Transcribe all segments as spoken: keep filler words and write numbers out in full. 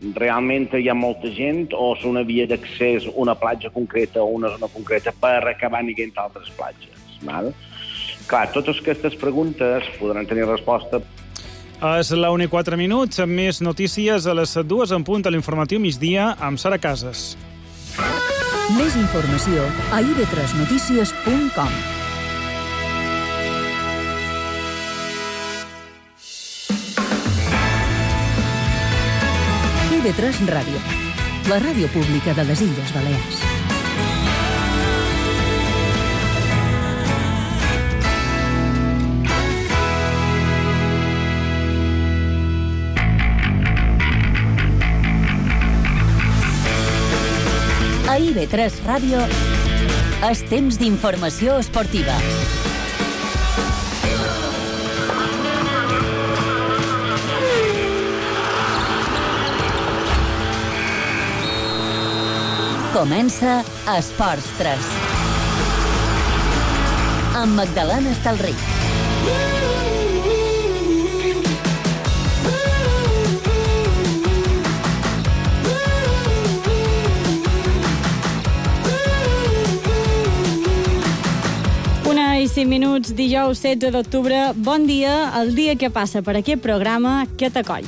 realment hi ha molta gent o és una via d'accés, una platja concreta o una zona concreta per acabar nivell d'altres platges? Val? Clar, totes aquestes preguntes podran tenir resposta. És la una i quatre minuts, amb més notícies a les dues en punt a l'informatiu migdia amb Sara Casas. Més informació a i ve tres notícies punt com. i ve tres Ràdio, la ràdio pública de les Illes Balears. A i ve tres Ràdio és temps d'informació esportiva. Comença Esports tres. Amb Magdalena Estalric. Una i cinc minuts, dijous setze d'octubre. Bon dia, el dia que passa per aquest programa que t'acoll.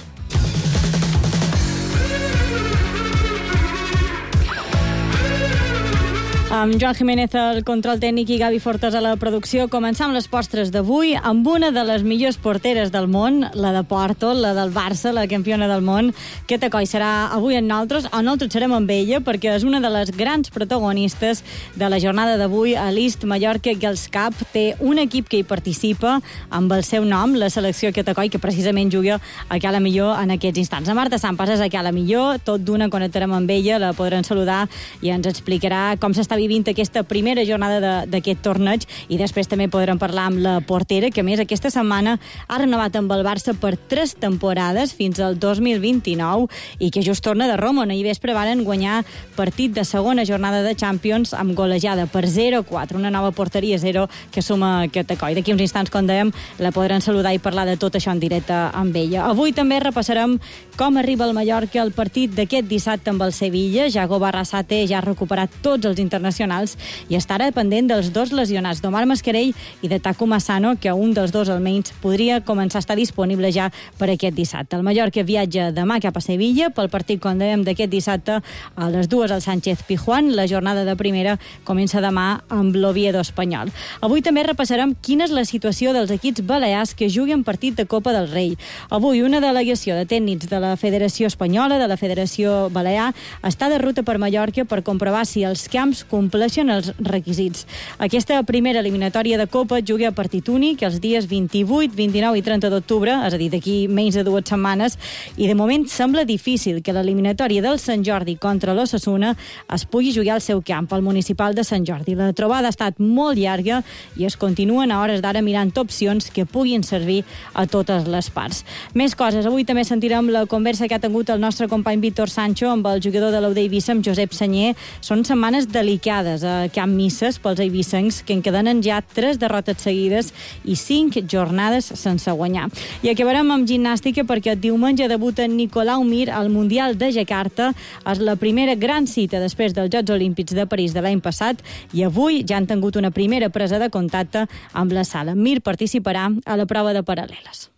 Amb Joan Jiménez al control tècnic i Gavi Fortes a la producció, començam les postres d'avui amb una de les millors porteres del món, la de Porto, la del Barça, la campiona del món. Queta Coll serà avui amb nosaltres, o nosaltres serem amb ella, perquè és una de les grans protagonistes de la jornada d'avui a l'East Mallorca Girls Cup. Té un equip que hi participa amb el seu nom, la selecció Queta Coll, que precisament juga a Cala Millor en aquests instants. La Marta Sampas és a Cala Millor, tot d'una connectarem amb ella, la podran saludar i ens explicarà com s'està vivint aquesta primera jornada d'aquest torneig, i després també podrem parlar amb la portera, que a més aquesta setmana ha renovat amb el Barça per tres temporades fins al dos mil vint-i-nou i que just torna de Roma, on ahir vespre varen guanyar partit de segona jornada de Champions amb golejada per zero a quatre, una nova porteria zero que suma Queta Coll. D'aquí uns instants, com dèiem, la podran saludar i parlar de tot això en directe amb ella. Avui també repassarem com arriba el Mallorca al partit d'aquest dissabte amb el Sevilla. Jago Barrasate ja ha recuperat tots els internacionals i estarà dependent dels dos lesionats, d'Omar Mascarell i de Taco Massano, que un dels dos almenys podria començar a estar disponible ja per aquest dissabte. El Mallorca viatja demà cap a Sevilla pel partit, com dèiem, d'aquest dissabte a les dues al Sánchez Pizjuán. La jornada de primera comença demà amb l'Oviedo espanyol. Avui també repassarem quina és la situació dels equips balears que juguen partit de Copa del Rei. Avui una delegació de tècnics de la Federació Espanyola, de la Federació Balear, està de ruta per Mallorca per comprovar si els camps compleixen els requisits. Aquesta primera eliminatòria de Copa juga a partit únic els dies vint-i-vuit, vint-i-nou i trenta d'octubre, és a dir, d'aquí menys de dues setmanes, i de moment sembla difícil que l'eliminatòria del Sant Jordi contra l'Osasuna es pugui jugar al seu camp, al municipal de Sant Jordi. La trobada ha estat molt llarga i es continuen a hores d'ara mirant opcions que puguin servir a totes les parts. Més coses. Avui també sentirem la conversa que ha tingut el nostre company Víctor Sancho amb el jugador de l'Eivissa, amb Josep Senyer. Són setmanes delicades a Camp Misses pels eivissencs, que encadenen ja tres derrotes seguides i cinc jornades sense guanyar. I acabarem amb gimnàstica, perquè diumenge debuta Nicolau Mir al Mundial de Jakarta. És la primera gran cita després dels Jocs Olímpics de París de l'any passat i avui ja han tingut una primera presa de contacte amb la sala. Mir participarà a la prova de paral·leles.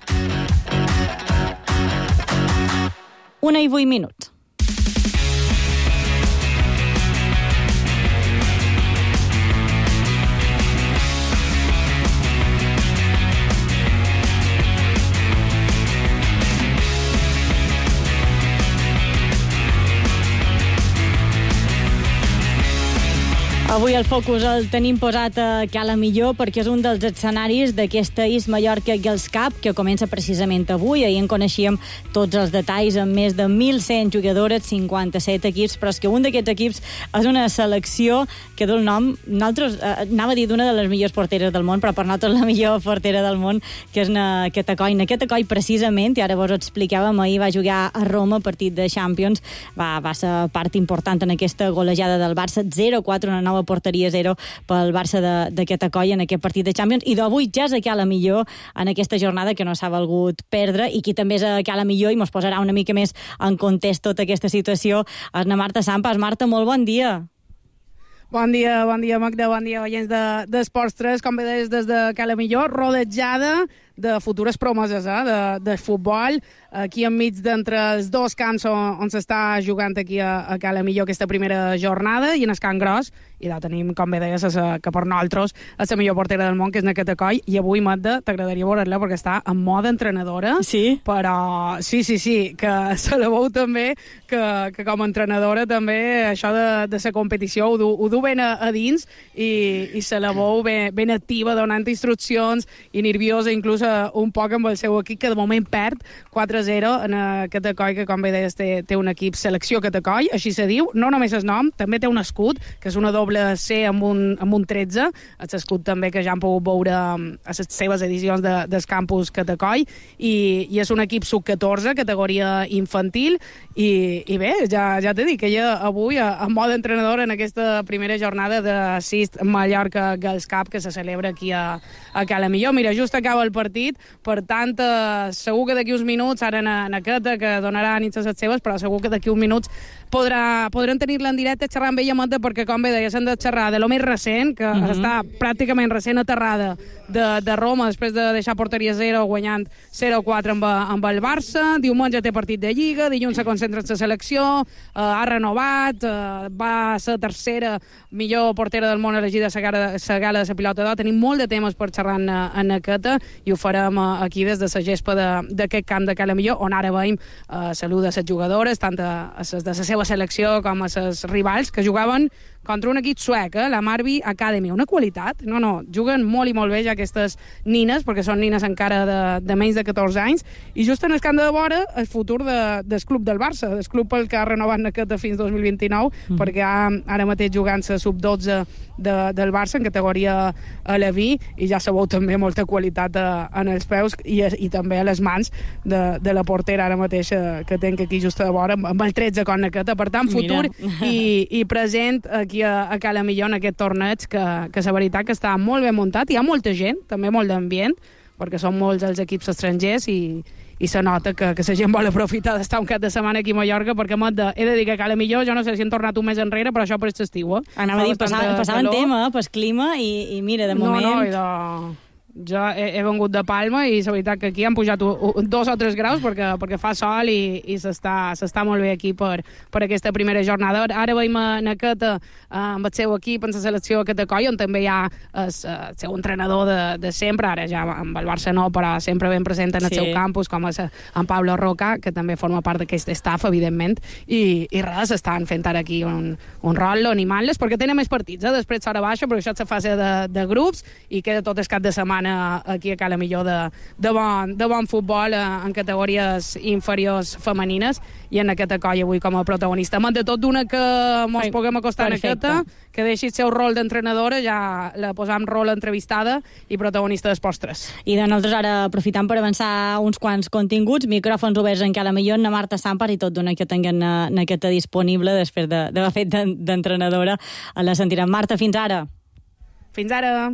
Una i vuit minuts. Avui el focus el tenim posat a Cala Millor perquè és un dels escenaris d'aquesta East Mallorca Girls Cup que comença precisament avui. Ahir en coneixíem tots els detalls amb més de mil cent jugadores, cinquanta-set equips, però és que un d'aquests equips és una selecció que du el nom, nosaltres, eh, anava a dir d'una de les millors porteres del món, però per nosaltres la millor portera del món, que és na Queta Coll. Na Queta Coll, precisament, i ara vos ho explicàvem, ahir va jugar a Roma, partit de Champions, va, va ser part important en aquesta golejada del Barça, zero a quatre, una nova porteria zero pel Barça d'aquest acoi en aquest partit de Champions, i d'avui ja és a la millor en aquesta jornada que no s'ha valgut perdre, i qui també és a la millor i mos posarà una mica més en context tota aquesta situació és na Marta Sampas. Marta, molt bon dia. Bon dia, bon dia, Magda, bon dia, oients d'Esports de, tres, com bé deies, des de Cala Millor, rodejada de futures promeses eh, de, de futbol, aquí enmig d'entre els dos camps on, on s'està jugant aquí a, a Cala Millor aquesta primera jornada, i en el Can Gros, i de tenim, com bé deies, que per nosaltres és la millor portera del món, que és Naketa Coll, i avui, Magda, t'agradaria veure-la perquè està en mode entrenadora. Sí? Però sí, sí, sí, que se la veu també, que, que com a entrenadora també això de, de la competició ho du, ho du ben a, a dins, i, i se la veu ben, ben activa, donant instruccions, i nerviosa inclús un poc amb el seu equip, que de moment perd quatre a zero en aquest acoi, que com bé deies té, té un equip selecció Catacoll, així se diu, no només el nom, també té un escut, que és una doble C amb un, amb un tretze, és escut també que ja han pogut veure a les seves edicions de, del campus Catacoll, i, i és un equip sub catorze, categoria infantil, i, i bé, ja, ja t'he dit que ella avui, en mode entrenador, en aquesta primera jornada de Sist Mallorca Girls Cup, que se celebra aquí a, a Cala Millor. Mira, just acaba el partit, per tant, eh, segur que d'aquí uns minuts, ara en, en aquesta, que donarà nits a les seves, però segur que d'aquí uns minuts podrà, podrem tenir-la en directe, xerrar amb ella, Mata, perquè, com bé deia, s'han de xerrar de lo més recent, que mm -hmm. està pràcticament recent aterrada de, de Roma, després de deixar porteria zero, guanyant zero a quatre amb, amb el Barça. Diumenge té partit de Lliga, dilluns se concentra en la selecció, eh, ha renovat, eh, va ser tercera millor portera del món elegida a la gala, la gala de la pilota d'or. Tenim molt de temes per xerrar en, en aquesta, i ho farem eh, aquí des de la gespa d'aquest camp de Cala Millor, on ara veiem eh, salut de les jugadores, tant a, a les de la seva selecció com a les rivals, que jugaven contra un equip suec, eh? la Marby Academy. Una qualitat, no, no, juguen molt i molt bé ja aquestes nines, perquè són nines encara de, de menys de catorze anys, i just en el camp de vora el futur de, del club del Barça, del club pel que ha renovat aquesta fins dos mil vint-i-nou, mm. perquè ha, ara mateix jugant-se sub dotze de, del Barça en categoria Aleví, i ja sabeu també molta qualitat a, en els peus i, i també a les mans de, de la portera ara mateix que tenc aquí just a vora, amb el tretze con aquesta. Per tant, futur i, i present aquí a, a Cala Millor en aquest torneig, que, que la veritat que està molt ben muntat. Hi ha molta gent, també molt d'ambient, perquè són molts els equips estrangers, i, i se nota que, que la gent vol aprofitar d'estar un cap de setmana aquí a Mallorca, perquè de, he de dir que a Cala Millor, jo no sé si han tornat un mes enrere, però això per l'estiu, eh? Anava a dir, passava, passaven tema, pel clima, i, i mira, de moment... No, no, i de... Jo he, he vengut de Palma, i la veritat que aquí han pujat un, un, dos o tres graus perquè, perquè fa sol, i, i s'està molt bé aquí per, per aquesta primera jornada. Ara veiem a Naketa amb el seu equip en la selecció Catacoll, on també hi ha el, el seu entrenador de, de sempre, ara ja amb el Barça no, però sempre ben present en el sí. seu campus, com és en Pablo Roca, que també forma part d'aquest staff, evidentment, i, i res, estan fent ara aquí un, un rol, animant-les, perquè tenen més partits, eh? Després s'hora baixa, però això és la fase de, de grups, i queda tot el cap de setmana aquí a Cala Millor de, de, bon, de bon futbol en categories inferiors femenines, i en aquesta colla avui com a protagonista. Amb de tot d'una que mos puguem acostar en aquesta, que deixi el seu rol d'entrenadora, ja la posam rol entrevistada i protagonista d'Esports tres. I de nosaltres ara aprofitant per avançar uns quants continguts, micròfons oberts en Cala Millor, na Marta Sampas, i tot d'una que tinguin en aquesta disponible després d'haver fet d'entrenadora. La sentirem. Marta, fins ara. Fins ara.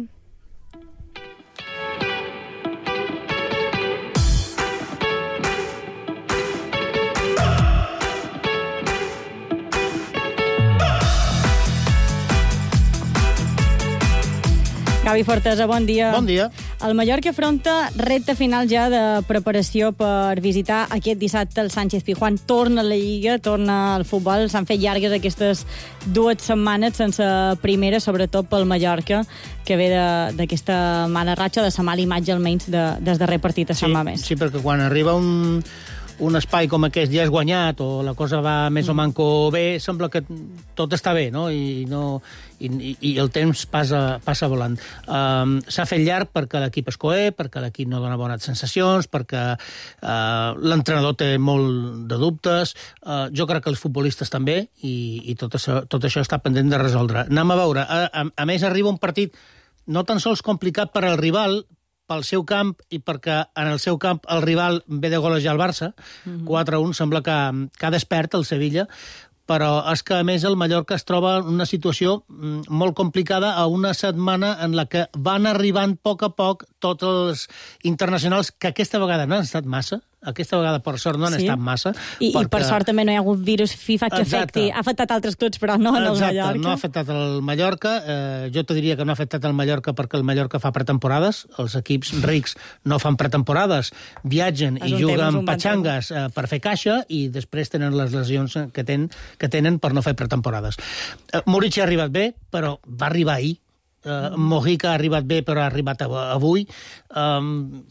Gavi Fortesa, bon dia. Bon dia. El Mallorca afronta repte final ja de preparació per visitar aquest dissabte el Sánchez Pizjuán. Torna a la Lliga, torna al futbol. S'han fet llargues aquestes dues setmanes sense primera, sobretot pel Mallorca, que ve d'aquesta mala ratxa, de la mala imatge almenys de, des darrer partit a Sant sí, Mamés. Sí, perquè quan arriba un... un espai com aquest ja és guanyat, o la cosa va més o manco bé, sembla que tot està bé, no? I, no, i, i el temps passa, passa volant. Um, S'ha fet llarg perquè l'equip és coer, perquè l'equip no dona bones sensacions, perquè uh, l'entrenador té molt de dubtes, uh, jo crec que els futbolistes també, i, i tot, això, tot això està pendent de resoldre. Anem a veure. A, a, a més, arriba un partit no tan sols complicat per al rival, pel seu camp, i perquè en el seu camp el rival ve de golejar el Barça, mm-hmm. quatre a un, sembla que, que ha despert el Sevilla, però és que, a més, el Mallorca es troba en una situació molt complicada a una setmana en la que van arribant a poc a poc tots els internacionals, que aquesta vegada no han estat massa, aquesta vegada, per sort, no han sí. estat massa. I, perquè... I per sort també no hi ha hagut virus FIFA que Exacte. afecti. Ha afectat altres clubs, però no en el Exacte, Mallorca. no ha afectat el Mallorca. Eh, jo te diria que no ha afectat el Mallorca perquè el Mallorca fa pretemporades. Els equips rics no fan pretemporades, viatgen i juguen patxangues eh, per fer caixa i després tenen les lesions que, ten, que tenen per no fer pretemporades. Eh, Murici ha arribat bé, però va arribar ahir. Eh, Mojica ha arribat bé, però ha arribat avui. Eh,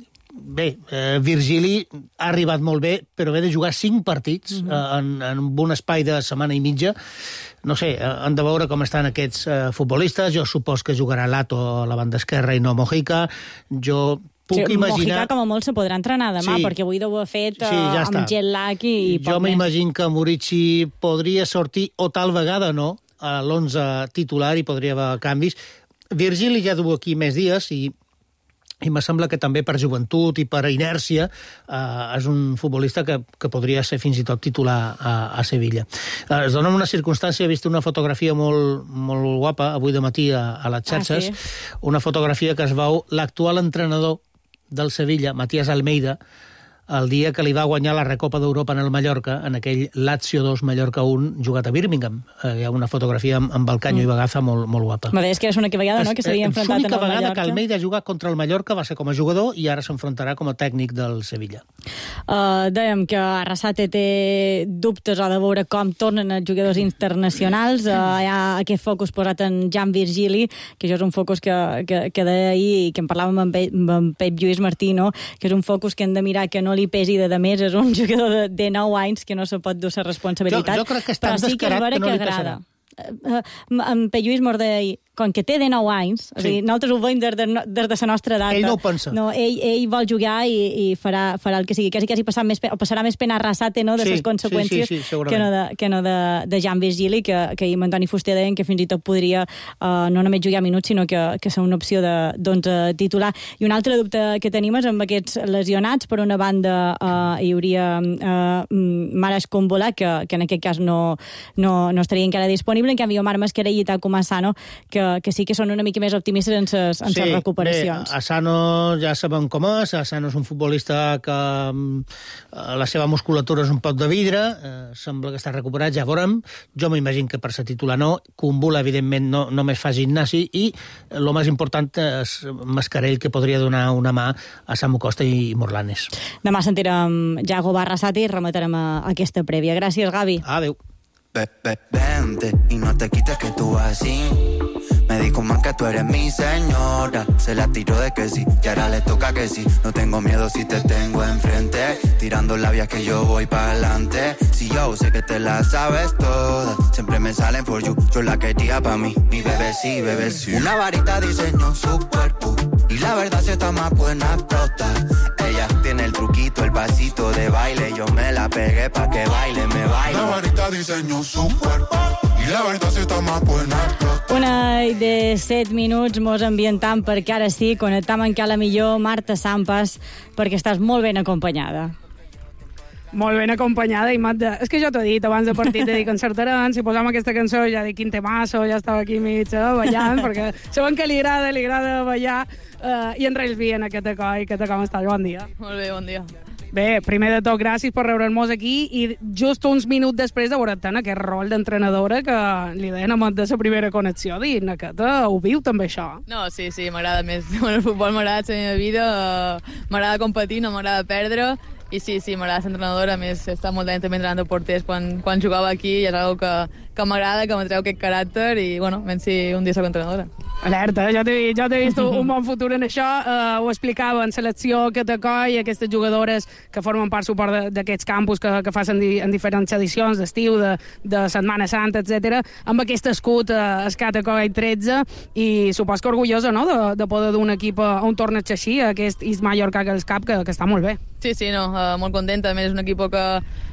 Bé, eh, Virgili ha arribat molt bé, però ve de jugar cinc partits mm-hmm. eh, en, en un espai de setmana i mitja. No sé, eh, han de veure com estan aquests eh, futbolistes. Jo supos que jugarà Lato a la banda esquerra i no Mojica. Jo puc sí, imaginar... Mojica com a molt se podrà entrenar demà, sí. perquè avui ho ha fet eh, sí, ja amb jet lag i, i jo m'imagino que Murici podria sortir, o tal vegada no, a l'onze titular i podria haver canvis. Virgili ja du aquí més dies i i me sembla que també per joventut i per inèrcia eh, és un futbolista que, que podria ser fins i tot titular a, a Sevilla. Eh, es dona una circumstància, he vist una fotografia molt, molt guapa avui de matí a, a les xarxes, ah, sí. Una fotografia que es veu l'actual entrenador del Sevilla, Matías Almeida, el dia que li va guanyar la Recopa d'Europa en el Mallorca, en aquell Lazio dos, Mallorca un, jugat a Birmingham. Eh, hi ha una fotografia amb, amb el Canyo mm. i Bagaza molt, molt guapa. Me deies que és una vegada, no?, que s'havia enfrontat en el Mallorca. L'única vegada que Almeida ha jugat contra el Mallorca va ser com a jugador i ara s'enfrontarà com a tècnic del Sevilla. Uh, dèiem que Arrasate té dubtes a de veure com tornen els jugadors internacionals. Uh, hi ha aquest focus posat en Jan Virgili, que això és un focus que, que, que deia ahir i que en parlàvem amb, amb en Pep Lluís Martí, no?, que és un focus que hem de mirar que no li pesi de, de més, és un jugador de, de nou anys que no se pot dur la responsabilitat. Jo, jo crec que és tan però sí que és vera que, no que agrada. Uh, en Pep Lluís mos deia, com que té de nou anys, sí. O sigui, nosaltres ho veiem des de, des de la nostra edat. Ell no ho pensa. No, ell, ell vol jugar i, i farà, farà el que sigui. Quasi, quasi passar més, o passarà més pena a Arrasate, no?, de les sí, conseqüències sí, sí, sí, que no de, que no de, de Jan Virgili, que, que ahir amb Antoni Fuster deien que fins i tot podria uh, no només jugar minuts, sinó que, que ser una opció de, doncs, uh, titular. I un altre dubte que tenim és amb aquests lesionats. Per una banda, uh, hi hauria uh, Mares Combola, que, que en aquest cas no, no, no estaria encara disponible, en canvi Omar Mascarell i Taco Massano, que, que sí que són una mica més optimistes en ses, en sí, ses recuperacions. Bé, Asano ja sabem com és. Asano és un futbolista que la seva musculatura és un pot de vidre, eh, sembla que està recuperat, ja veurem. Jo m'imagino que per ser titular no. Kumbula, evidentment, no només fa gimnasi, i el més important és Mascarell, que podria donar una mà a Samu Costa i Morlanes. Demà sentirem Yago Barrasate i remetrem a aquesta prèvia. Gràcies, Gavi. Adéu. Vente y no te quites que tú vas así. Me dijo man que tú eres mi señora. Se la tiró de que sí, y ahora le toca que sí. No tengo miedo si te tengo enfrente, tirando labias que yo voy para adelante. Si yo sé que te la sabes todas, siempre me salen for you. Yo la quería pa' mí, mi bebé sí, bebé sí. Una varita diseñó su cuerpo y la verdad si está más buena explota. Ella tiene el truquito, el pasito de baile. Yo me la pegué pa' que baile, me baile. La varita diseñó su cuerpo i la veritat si està más buena. Una de set minuts mos ambientem perquè ara sí, connectam encara millor Marta Sampas, perquè estàs molt ben acompanyada. Molt ben acompanyada, i Marta, és que jo t'ho he dit abans de partit, t'he dit que encertarem, si posam aquesta cançó ja dic quin temasso, ja estava aquí mig eh, ballant, perquè saben que li agrada, li agrada ballar, eh, i en res bien aquest acoi, aquest com estàs? Bon dia. Molt bé, bon dia. Bé, primer de tot, gràcies per reure'ns aquí, i just uns minuts després de veure't en aquest rol d'entrenadora que li deien a de la primera connexió, dient que ho viu també això. No, sí, sí, m'agrada més. El futbol m'agrada la meva vida, m'agrada competir, no m'agrada perdre, i sí, sí, m'agrada ser entrenadora. A més, he estat molt d'any també entrenant de porters quan, quan jugava aquí, i és una cosa que, que m'agrada, que m'atreu aquest caràcter, i, bueno, menys si un dia soc entrenadora. Alerta, jo t'he, jo t'he vist un bon futur en això. Uh, ho explicava en selecció que t'acoi, aquestes jugadores que formen part suport d'aquests campus que, que facin di, en diferents edicions d'estiu, de, de Setmana Santa, etcètera, amb aquest escut uh, Escat Acoi tretze, i supos que orgullosa, no?, de, de poder d'un equip a un torneig així, aquest East Mallorca Girls Cup, que, que està molt bé. Sí, sí, no, uh, molt contenta. A més, és un equip que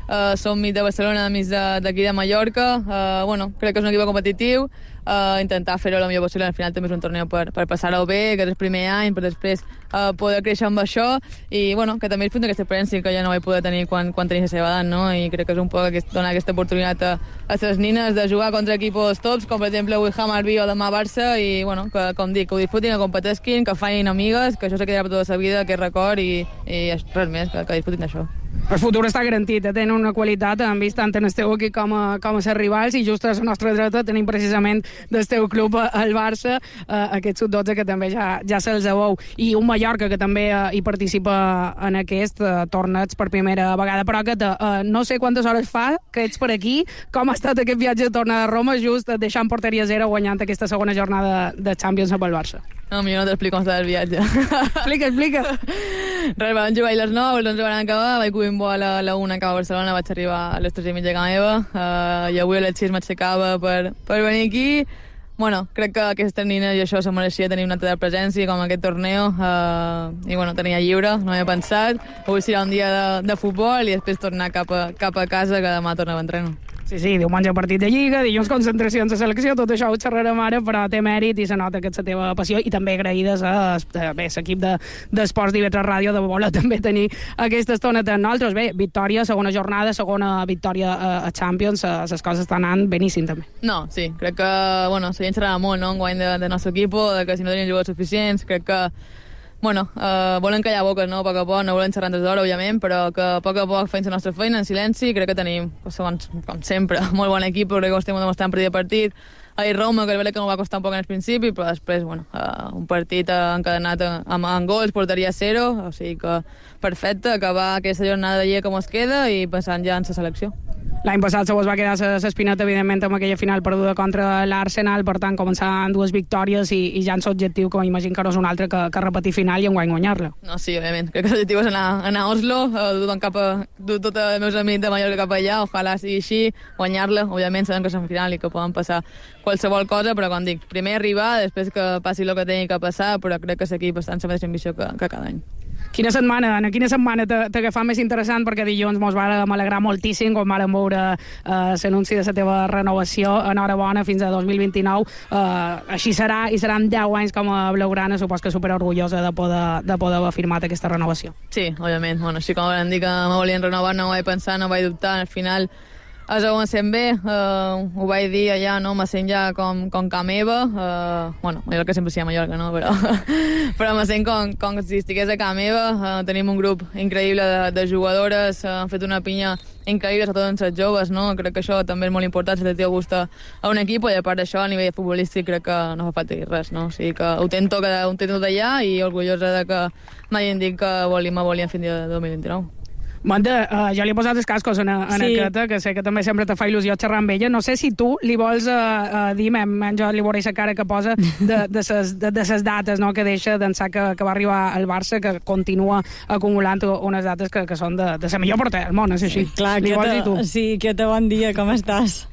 uh, som mig de Barcelona, mig d'aquí de, de Mallorca. Uh, bueno, crec que és un equip competitiu, uh, intentar fer-ho el millor possible. Al final també és un torneu per, per passar-ho bé, que és el primer any, per després uh, poder créixer amb això, i bueno, que també és punt d'aquesta experiència que ja no vaig poder tenir quan, quan tenia la seva edat, no? I crec que és un poc aquest, donar aquesta oportunitat a, a les nines de jugar contra equipos tops, com per exemple avui Hammarby o demà Barça, i bueno, que, com dic, que ho disfrutin, que competesquin, que facin amigues, que això se quedarà per tota la vida, que és record, i, i res més, que, que disfrutin d'això. El futur està garantit, tenen una qualitat, han vist tant en el teu equip com a, com a ser rivals, i just a la nostra dreta tenim precisament del teu club, el Barça, eh, aquest sub dotze que també ja, ja se'ls veu, i un Mallorca que també eh, hi participa en aquest eh, torneig per primera vegada. Però que eh, no sé quantes hores fa que ets per aquí, com ha estat aquest viatge de tornar a Roma, just deixant porteria zero, guanyant aquesta segona jornada de Champions amb el Barça. No, millor no t'explico com està el viatge. Explica, explica. Res, vam jugar a les nou, els onze van acabar, vaig cobrir un vol a la una cap a Barcelona, vaig arribar a les tres i mitja a casa meva, uh, i avui a les sis m'aixecava per, per venir aquí. Bueno, crec que aquestes nines i això se mereixia tenir una altra presència com aquest torneo, uh, i bueno, tenia lliure, no havia pensat. Avui serà un dia de, de futbol i després tornar cap a, cap a casa, que demà tornava a entrenar. Sí, sí, diumenge partit de Lliga, dilluns concentracions de selecció, tot això ho xerrarem ara, però té mèrit i se nota que és la teva passió, i també agraïdes a, a bé, l'equip d'Esports d'I V tres Ràdio de voler també tenir aquesta estona de nosaltres. Bé, victòria, segona jornada, segona victòria a, a Champions, les coses estan anant beníssim també. No, sí, crec que, bueno, la gent xerrava molt, no?, en guany de, de nostre equip, de que si no tenien jugadors suficients, crec que bueno, uh, volen callar boques, no?, a poc a poc, no volen xerrar antes d'hora, òbviament, però que a poc a poc feim la nostra feina en silenci. Crec que tenim, com, com sempre, molt bon equip, però crec que ho estem demostrant partit a partit. Ahir Roma, que és veritat que no va costar un poc en el principi, però després, bueno, uh, un partit encadenat amb, amb gols, portaria zero, o sigui que perfecte, acabar aquesta jornada de Lliga com es queda i passant ja en la selecció. L'any passat se vos va quedar l'espineta, evidentment, amb aquella final perduda contra l'Arsenal, per tant, començar amb dues victòries i, i ja en l'objectiu, que m'imagino que no és un altre que, que repetir final i enguany guanyar-la. No, sí, òbviament. Crec que l'objectiu és anar, anar a Oslo, dur cap a, dur tots els meus amics de Mallorca cap allà, ojalà sigui així, guanyar-la. Òbviament sabem que és un final i que poden passar qualsevol cosa, però com dic, primer arribar, després que passi el que tingui que passar, però crec que l'equip està en la mateixa ambició que, que cada any. Quina setmana, Anna, quina setmana t'agafà més interessant? Perquè dilluns mos vam alegrar moltíssim quan vam veure eh, l'anunci de la teva renovació. Enhorabona, fins a dos mil vint-i-nou. Eh, així serà, i seran deu anys com a blaugrana. Supos que super orgullosa de poder, de poder haver firmat aquesta renovació. Sí, òbviament. Bueno, així com vam dir que me volien renovar, no ho vaig pensar, no ho vaig dubtar. Al final, el segon sent bé, uh, ho vaig dir allà, no, me sent ja com, com ca meva, uh, bueno, Mallorca sempre sigui a Mallorca, no, però, però me sent com, com si estigués a ca meva. Uh, tenim un grup increïble de, de jugadores, uh, han fet una pinya increïble, sobretot en les joves, no, crec que això també és molt important, si te gusta a un equip, i a part d'això, a nivell futbolístic, crec que no fa falta dir res, no, o sigui que ho tento, que, ho tento d'allà, i orgullosa de que m'hagin dit que volien, me volien fins al dos mil vint-i-nou. Magda, uh, ja li he posat els cascos en, en sí. aquesta, que sé que també sempre te fa il·lusió xerrar amb ella. No sé si tu li vols uh, uh, dir, menys jo li veuré la cara que posa, de, de, ses, de, de ses dates, no?, que deixa d'ençà que, que va arribar al Barça, que continua acumulant unes dates que, que són de, de la millor portera del món, és així. Clar, li vols dir tu? Sí, Quieta, bon dia, com estàs?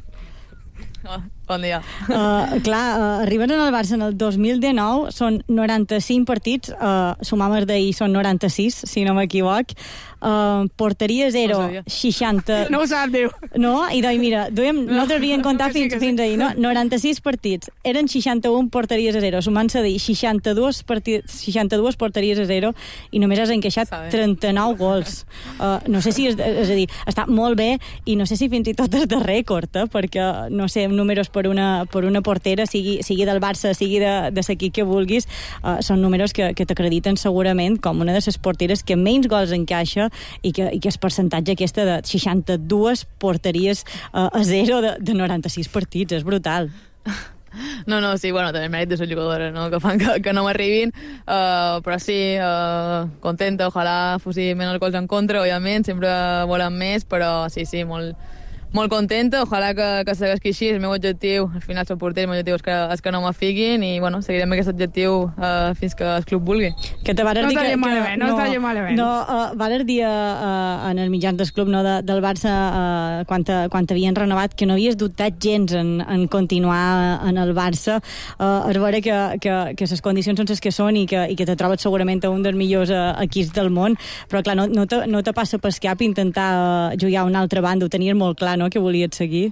Oh, bon dia. Uh, clar, uh, arriben al Barça en el dos mil dinou, són noranta-cinc partits, uh, sumam els d'ahir són noranta-sis, si no m'equivoc. Uh, porteria zero, no seixanta... No ho sap, Déu. No, i doncs mira, duem, no, nosaltres havíem comptat fins, sí, fins ahir, no? noranta-sis partits, eren seixanta-un porteries a zero, sumant-se a dir seixanta-dues, partits, seixanta-dues porteries a zero, i només has encaixat trenta-nou gols. Uh, no sé si, és, és a dir, està molt bé, i no sé si fins i tot és de rècord, eh? Perquè, no sé, números per una, per una portera, sigui, sigui del Barça, sigui de, de l'equip que vulguis, uh, són números que, que t'acrediten segurament com una de les porteres que menys gols encaixa, i que, i que el percentatge aquesta de seixanta-dues porteries uh, a zero de, de noranta-sis partits, és brutal. No, no, sí, bueno, també mèrit de ser jugadora, no?, que fan que, que no m'arribin, uh, però sí, uh, contenta, ojalà fossin menys gols en contra, òbviament, sempre volen més, però sí, sí, molt, molt contenta, ojalà que, que segueixi així, el meu objectiu, al final soc porter, el meu objectiu és que, és que no m'afiquin i bueno, seguirem amb aquest objectiu uh, fins que el club vulgui. Que te valer no dir està que, gent que malament, no, no està gent malament. No, uh, valer dir uh, en el mitjans del club no, de, del Barça uh, quan, te, quan t'havien renovat que no havies dubtat gens en, en continuar en el Barça, uh, és veure que, que, que les condicions són les que són i que, i que te trobes segurament a un dels millors uh, equips del món, però clar, no, no, te, no te passa pel cap intentar uh, jugar a una altra banda, ho tenies molt clar, no?, que volies seguir.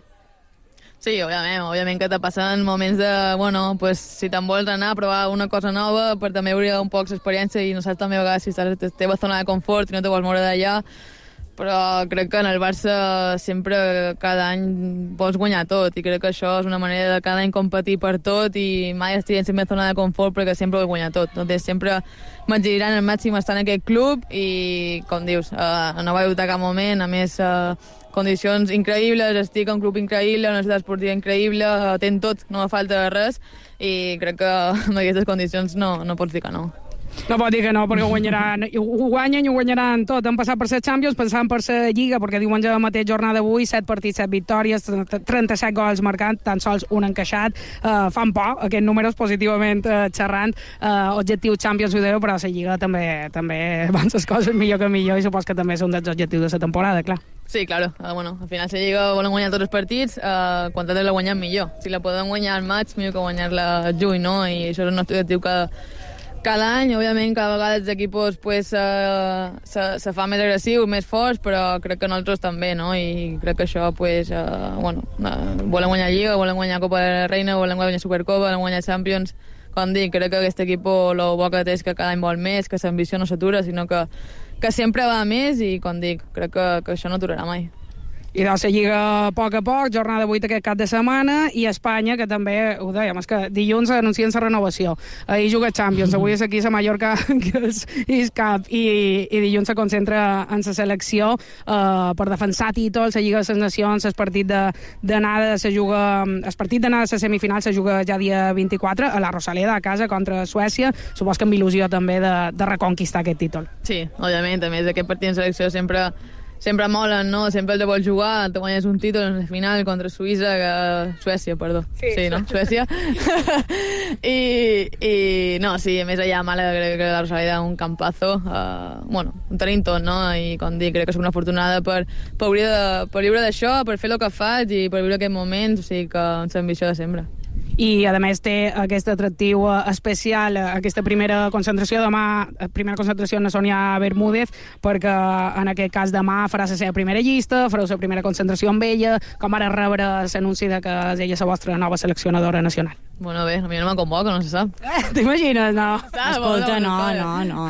Sí, òbviament, òbviament que te passen moments de, bueno, pues, si te'n vols anar a provar una cosa nova, per també hauria un poc l'experiència i no saps també a vegades si estàs a la teva zona de confort i no te vols moure d'allà, però crec que en el Barça sempre cada any vols guanyar tot i crec que això és una manera de cada any competir per tot i mai estic en la meva zona de confort perquè sempre vull guanyar tot. Doncs sempre m'exigirà al màxim estar en aquest club i, com dius, eh, no vaig dubtar cap moment, a més, eh, condicions increïbles, estic en un club increïble, una ciutat esportiva increïble, eh, tenc tot, no me falta res i crec que amb aquestes condicions no, no pots dir que no. No pot dir que no, perquè guanyaran, ho guanyen i ho guanyaran tot. Han passat per ser Champions, pensant per ser Lliga, perquè diumenge mateix jornada d'avui, set partits, set victòries, trenta-set gols marcant, tan sols un encaixat. Uh, fan por, aquests números positivament uh, xerrant. Uh, objectiu Champions, ho deia, però a la Lliga també, també van les coses millor que millor i supos que també és un dels objectius de la temporada, clar. Sí, claro. Uh, bueno, al final la Lliga volen guanyar tots els partits, uh, quan la guanyem millor. Si la podem guanyar al maig, millor que guanyar-la al juny, no? I això és el nostre objectiu cada, cada any. Òbviament, cada vegada els equipos pues, uh, se, se fa més agressius, més forts, però crec que nosaltres també, no? I crec que això, pues, uh, bueno, uh, volen guanyar Lliga, volen guanyar Copa de la Reina, volen guanyar Supercopa, volen guanyar Champions. Com dic, crec que aquest equip el bo que té és que cada any vol més, que l'ambició no s'atura, sinó que, que sempre va més i, com dic, crec que, que això no aturarà mai. I de la Lliga a poc a poc, jornada vuit aquest cap de setmana, i Espanya, que també, ho dèiem, és que dilluns anuncien la renovació. Ahir juga Champions, avui és aquí a Mallorca, que és, és cap, i, i dilluns se concentra en la selecció uh, per defensar títols, la Lliga de les Nacions, el partit d'anada se juga, el partit d'anada de la semifinal se juga ja dia vint-i-quatre, a la Rosaleda, a casa, contra Suècia, supos que amb il·lusió també de, de reconquistar aquest títol. Sí, òbviament, a més, aquest partit en selecció sempre sempre molen, no? Sempre el de vols jugar, te guanyes un títol en la final contra Suïssa, que... Suècia, perdó. Sí, sí, no? Suècia. I, I, no, sí, a més allà a Màlaga crec que la Rosaleda un campazo. Uh, bueno, un tenim tot, no? I com dic, crec que soc una afortunada per, per, de, per viure d'això, per fer el que faig i per viure aquests moments, o sigui que amb l'ambició de sempre. I, a més, té aquest atractiu especial, aquesta primera concentració demà, primera concentració en la Sònia Bermúdez, perquè en aquest cas demà farà la seva primera llista, farà la primera concentració amb ella, com ara rebre l'anunci de que és ella la vostra nova seleccionadora nacional. Bueno, bé, a mi no me convoca, no se sap. Eh, T'imagines? No. Escolta, no, no, no.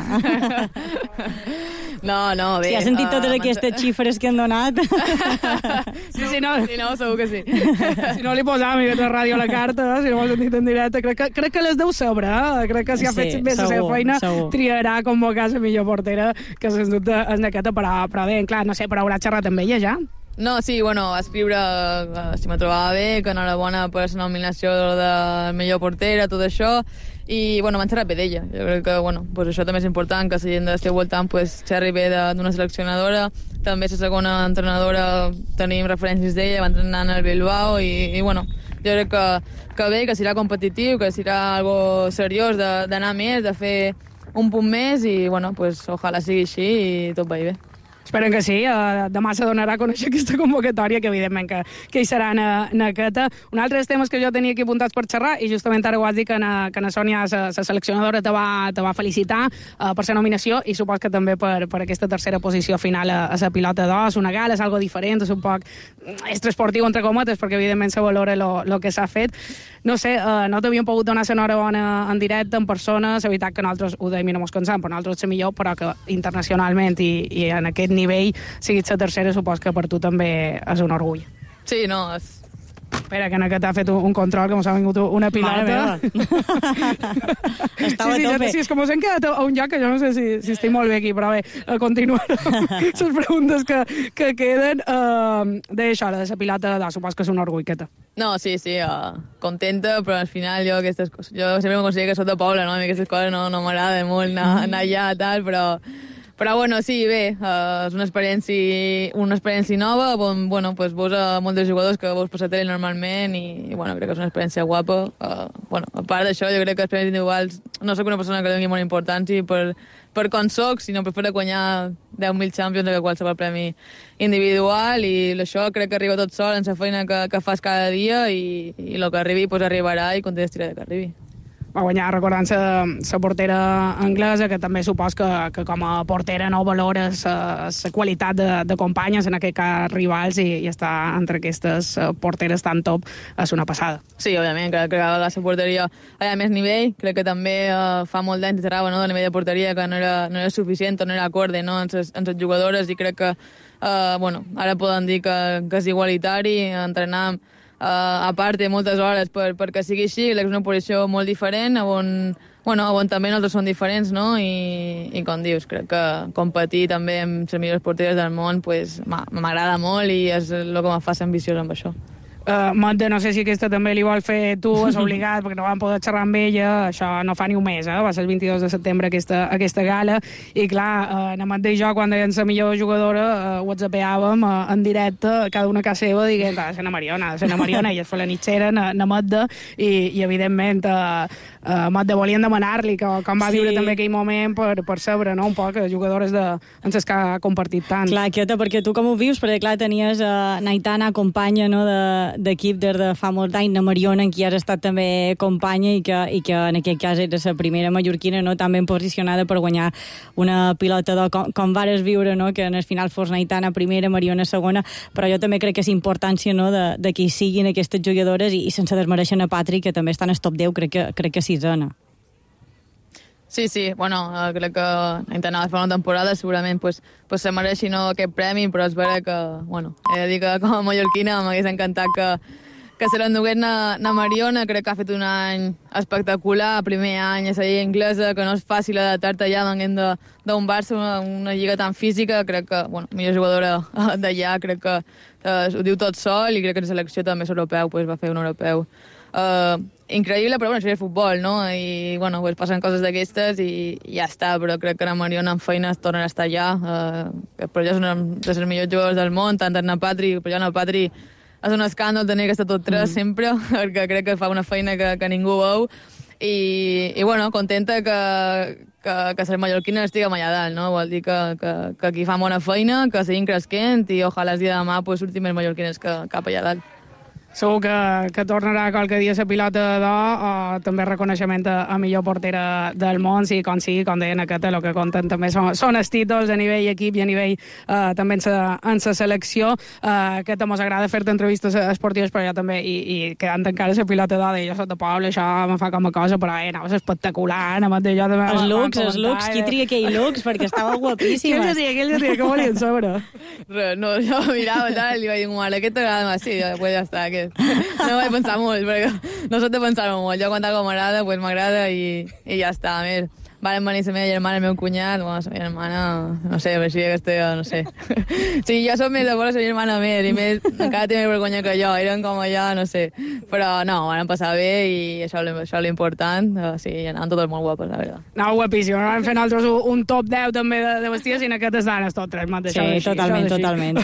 No, no, bé. Si has sentit uh, totes aquestes xifres que han donat. Sí, sí, no. Si no, segur que sí. Si no li posàvem a la ràdio a la carta, si no ho has sentit en directe, crec que, crec que les deu saber, eh? Crec que si ha fet sí, bé la seva feina, segur. Triarà convocar la millor portera, que sens dubte és aquesta, però, però bé, clar, no sé, però haurà xerrat amb ella ja? No, sí, bueno, va escriure uh, si me trobava bé, que enhorabona per la nominació de millor portera, tot això, i, bueno, m'han xerrat bé d'ella. Jo crec que, bueno, pues això també és important, que la gent del seu voltant pues, xerri bé d'una seleccionadora. També la segona entrenadora tenim referències d'ella, va entrenar en el Bilbao, i, i bueno, jo crec que, que bé, que serà competitiu, que serà algo seriós d'anar més, de fer un punt més, i, bueno, pues, ojalà sigui així i tot vagi bé. Esperen que sí, uh, demà se donarà a conèixer aquesta convocatòria, que evidentment que, que hi serà na, na aquesta. Un altre dels temes que jo tenia aquí apuntats per xerrar, i justament ara ho has dit que na, que na Sònia, la seleccionadora, te va, te va felicitar uh, per la nominació, i supos que també per, per aquesta tercera posició final a, a la pilota d'os, una gala, és algo diferent, és un poc extraesportiu, entre cometes, perquè evidentment se valora el que s'ha fet. No sé, uh, no t'havíem pogut donar la enhorabona en directe, en persona, és veritat que nosaltres ho deim i no mos cansam, però nosaltres és millor, però que internacionalment i, i en aquest nivell sigui la tercera, supos que per tu també és un orgull. Sí, no, és... Espera, que en aquest ha fet un control, que mos ha vingut una pilota. Estava sí, sí, a tope. Sí, és com us hem quedat a un lloc que jo no sé si, si estic molt bé aquí, però bé, continuarem les preguntes que, que queden. Uh, D'això, de la pilota, de, supos que és un orgull que té. No, sí, sí, uh, contenta, però al final jo aquestes coses... Jo sempre em considero que soc de poble, no? A mi aquestes coses no, no m'agrada molt anar, anar allà, tal, però... Però, bueno, sí, bé, uh, és una experiència, una experiència nova, on, bueno, pues, veus a molts jugadors que veus per la tele normalment i, i, bueno, crec que és una experiència guapa. Uh, bueno, a part d'això, jo crec que experiències individuals no soc una persona que li doni molt importància per, per com soc, sinó per fer guanyar deu mil Champions que qualsevol premi individual, i això crec que arriba tot sol en la feina que, que fas cada dia, i, i el que arribi pues, arribarà, i content d'estirar que arribi. Va guanyar recordant la portera anglesa, que també supos que, que com a portera no valores la qualitat de, de companyes, en aquest cas rivals, i, i estar entre aquestes porteres tan top és una passada. Sí, òbviament, crec que la porteria hi ha més nivell, crec que també uh, fa molt d'anys xerrava, no?, del nivell de porteria, que no era, no era suficient, no era acorde, no?, en les jugadores, i crec que uh, bueno, ara poden dir que, que és igualitari, entrenar Uh, a part de moltes hores per, perquè sigui així, és una posició molt diferent, on, bueno, on també nosaltres som diferents, no? I, i com dius, crec que competir també amb les millors porteres del món pues, m'agrada molt, i és el que em fa ser ambiciós amb això. Uh, Magda, no sé si aquesta també li vol fer tu, és obligat, perquè no vam poder xerrar amb ella, això no fa ni un mes, eh? Va ser el vint-i-dos de setembre aquesta, aquesta gala, i clar, uh, na Magda i jo, quan deien la millor jugadora, uh, whatsappeàvem uh, en directe, cada una a casa seva, dient, ha de ser na Mariona, ha de ser na Mariona, i es fa la nitxera, na, na Magda, i, i evidentment, uh, uh, Magda, volien demanar-li que, com va sí. viure també aquell moment per, per saber, no?, un poc, jugadores de, en les que ha compartit tant. Clar, Quieta, perquè tu com ho vius? Perquè, clar, tenies uh, Naitana, companya, no?, de d'equip des de fa molt d'any, na Mariona, en qui has estat també companya, i que, i que en aquest cas era la primera mallorquina, no?, tan ben posicionada per guanyar una pilota d'or, com, com vares viure, no?, que en el final fos Naitana primera, Mariona segona, però jo també crec que és importància, no?, de, de que hi siguin aquestes jugadores, i, i sense desmereixer a Patri, que també està en el top deu, crec que, crec que sisena. Sí, sí, bueno, crec que Naitana fa una temporada, segurament pues, pues se mereixi no aquest premi, però és vera que, bueno, he de dir que com a mallorquina m'hagués encantat que, que se l'endugués na, na Mariona. Crec que ha fet un any espectacular, primer any a la lliga inglesa, que no és fàcil adaptar-te allà venint d'un Barça, una, una lliga tan física. Crec que, bueno, millor jugadora d'allà, crec que eh, ho diu tot sol, i crec que la selecció també és europeu, pues, va fer un europeu Uh, increïble, però bueno, això és futbol, no? I bueno, pues passen coses d'aquestes i, i ja està, però crec que la Mariona amb feines tornen a estar allà, uh, però ja és una de les millors jugadors del món, tant en la Patri, però ja en el Patri és un escàndol tenir que estar tot tres mm. sempre, perquè crec que fa una feina que, que ningú veu, i, i bueno, contenta que, que, que les mallorquines estiguem allà dalt, no? Vol dir que, que, que aquí fa bona feina, que seguim cresquent, i ojalà el dia de demà pues, surtin més mallorquines que cap allà dalt. Segur que, que tornarà qualque dia la pilota d'or, o també reconeixement a, a millor portera del món, sí, com sí, com deien aquest, el que compten també són, són els títols a nivell equip i a nivell uh, també en sa, en sa selecció, uh, que ens agrada fer-te entrevistes esportives, però jo també, i, i quedant encara la pilota d'or, i jo soc de poble, això me fa com a cosa, però eh, no, és espectacular, no, jo també... Els looks, els looks, qui tria aquell looks, perquè estava guapíssima. Què els dia, què els dia, què volien saber? No, jo mirava tal, i vaig dir, mare, què t'agrada més? Sí, pues ja està, que no vaig pensar molt, perquè no soc de pensar-ho molt. Jo quan algo m'agrada, pues m'agrada, i, i ja està. A més, varen venir la meva germana, el meu cunyat, bueno, la meva germana, no sé, per si aquesta, no sé. Sí, jo soc més de veure la germana més, i més, encara té més vergonya que jo, eren com allà, no sé. Però no, van passar bé, i això, això és l'important. Sí, anaven totes molt guapes, la veritat. No, guapíssim. Vam fer nosaltres un top deu també de, de vestides, i en aquestes danes tot tres. Sí, així, totalment, totalment.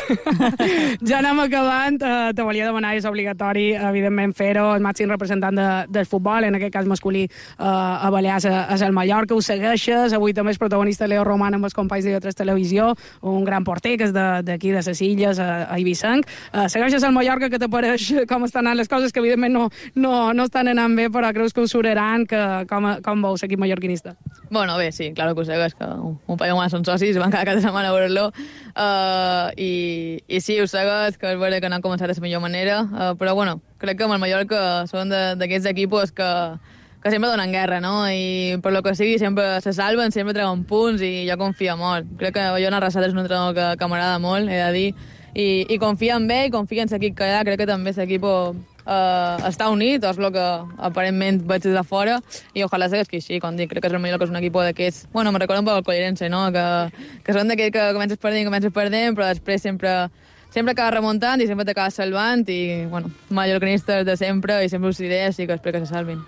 Ja anem acabant. Uh, te volia demanar, és obligatori, evidentment, fer-ho, el màxim representant de, del futbol, en aquest cas masculí, uh, a Balears, és el Mallorca. Ho segueixes, avui també és protagonista Leo Roman amb els companys de tres Televisió, un gran porter que és d'aquí, de, de les Illes, a, a Eivissenc. Uh, segueixes el Mallorca, que t'apareix com estan anant les coses, que evidentment no, no, no estan anant bé, però creus que ho suraran, que, com, com veus l'equip mallorquinista? Bueno, bé, sí, claro que ho segueix, que un, un paio més són socis, van cada, cada setmana a veure-lo, uh, i, i sí, ho segueix, que és vera que no han començat de la millor manera, uh, però bueno, crec que amb el Mallorca són d'aquests equipos que que sempre donen guerra, no? I per lo que sigui sempre se salven, sempre treuen punts, i jo confio molt. Crec que jo en Arrasat és un entrenador que, que m'agrada molt, he de dir, i, i confia en ell, i confia en l'equip que hi ha. Crec que també l'equip eh, està unit, és el que aparentment veig des de fora, i ojalà segueix que així, com dic, crec que és el millor que és un equip d'aquests, bueno, me recorda un poc el Collerense, no? Que, que són d'aquells que comences perdent, comences perdent, però després sempre sempre acaba remuntant i sempre t'acaba salvant, i, bueno, mallorquinistes de sempre, i sempre us diré, així que espero que se salvin.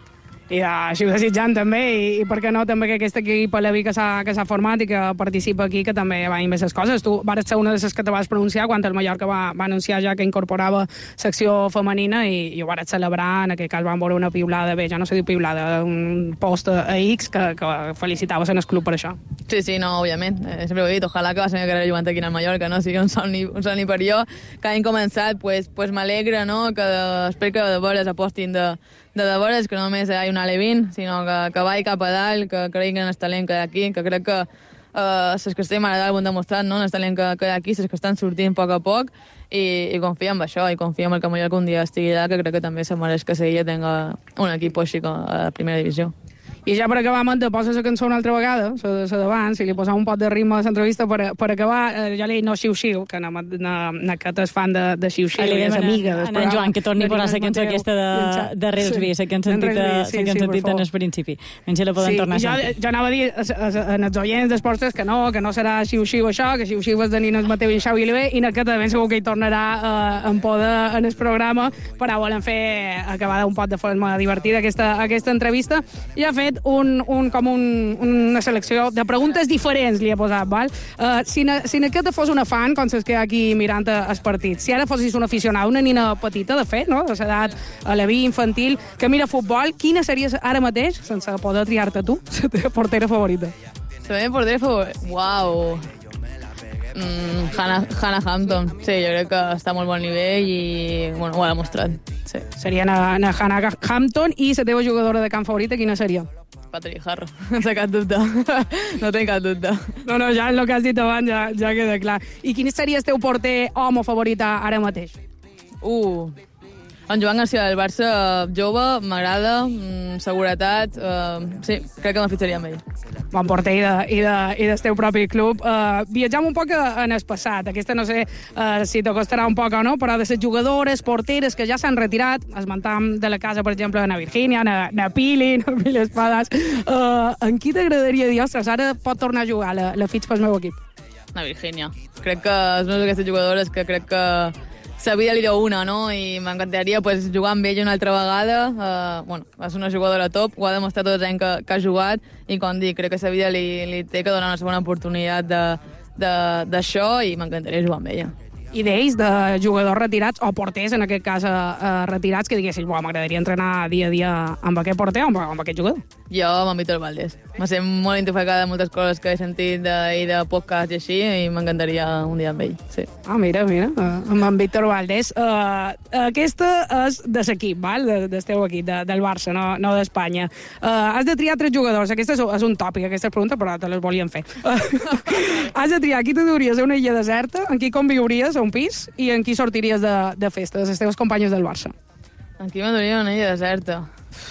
I així ho desitjant també, i, i per què no també que aquest equip a l'Avi que s'ha que s'ha format i que participa aquí, que també va bé les coses. Tu vas ser una de les que te vas pronunciar quan el Mallorca va, va anunciar ja que incorporava secció femenina i, i ho vas celebrar, en aquest cas van veure una piulada, bé, ja no se diu piulada, un post a X que, que felicitaves en el club per això. Sí, sí, no, òbviament. Eh, sempre ho he dit, ojalà que va ser una carrera jugant aquí en el Mallorca, no? Sigui un somni, un somni per jo. Que hagin començat, pues, pues m'alegra, no? Que espero que de veres apostin de, de de veres, que no només hi ha un Alevín, sinó que, que vagi cap a dalt, que creguin en el talent que hi ha aquí, que crec que eh, les que estem ara dalt ho han demostrat, no? El talent que, que hi ha aquí, les que estan sortint a poc a poc, i, i confia en això, i confia en el que Mallorca un dia estigui allà, que crec que també se mereix que Sevilla tenga un equip així com a la primera divisió. I ja per acabar, Manta, posa la cançó una altra vegada, la d'abans, i li posava un pot de ritme a l'entrevista per, per acabar. Eh, ja li he dit no xiu-xiu, que Nacat és fan de, de xiu-xiu, i és amiga. A en Joan, que torni a posar la cançó aquesta de, de Reelsby, la que hem sentit, sí, sí, sentit en el principi. Ben si la podem sí, tornar a sentir. Jo, jo anava a dir en els oients d'esportes que no, que no serà xiu-xiu això, que xiu-xiu és de Nino Mateu i Xau i Oliver, i Nacat ben segur que hi tornarà eh, en poder en el programa, però volen fer acabar un pot de forma divertida aquesta, aquesta entrevista, i ha fet un, un, com un, una selecció de preguntes diferents, li he posat, val? Uh, si, na, si Naqueta fos una fan, com saps que hi ha aquí mirant el partit, si ara fossis una aficionada, una nina petita, de fet, no?, de l'edat a la vida infantil, que mira futbol, quina seria ara mateix, sense poder triar-te tu, la teva portera favorita? La meva portera favorita? Uau! Mm, Hannah, Hannah Hampton. Sí, jo crec que està a molt bon nivell i bueno, ho ha demostrat. Sí. Seria na, na Hannah Hampton, i la teva jugadora de camp favorita, quina seria? Patrick Harro, sense cap dubte. No tinc cap dubte. No, no, ja el que has dit abans ja, ja queda clar. I quin seria el teu porter home favorit ara mateix? Uh, en Joan García del Barça, jove, m'agrada, mm, seguretat, uh, sí, crec que me fitxaria amb ell. Bon porter i, de, i, de, i del teu propi club. Uh, viatjam un poc en el passat. Aquesta no sé uh, si t'acostarà un poc o no, però de les jugadores, porteres que ja s'han retirat, esmentam de la casa, per exemple, na Virginia, na, na Pili, na Pili Espadas, uh, en qui t'agradaria dir, ostres, ara pot tornar a jugar, la, la fitx pel meu equip? Na Virginia. Crec que és una d'aquestes jugadores que crec que la vida li deu una, no? I m'encantaria pues, jugar amb ella una altra vegada. Uh, bueno, és una jugadora top, ho ha demostrat tots els anys que, que ha jugat, i com dic, crec que la vida li, li té que donar una segona oportunitat d'això, i m'encantaria jugar amb ella. I d'ells, de jugadors retirats, o porters, en aquest cas, uh, retirats, que diguessis, m'agradaria entrenar dia a dia amb aquest porter o amb, amb aquest jugador? Jo amb Víctor Valdés. Me sent molt identificada de moltes coses que he sentit de, i de podcast i així, i m'encantaria un dia amb ell, sí. Ah, mira, mira, uh, amb en Víctor Valdés. Uh, aquesta és de l'equip, val? De, del teu equip, de, del Barça, no, no d'Espanya. Uh, has de triar tres jugadors. Aquesta és, és un tòpic, aquesta pregunta, però te les volíem fer. Uh, has de triar qui tu duries a una illa deserta, en qui conviuries a un pis, i en qui sortiries de, de festa, de les teves companyes del Barça. En qui m'adoria una illa deserta?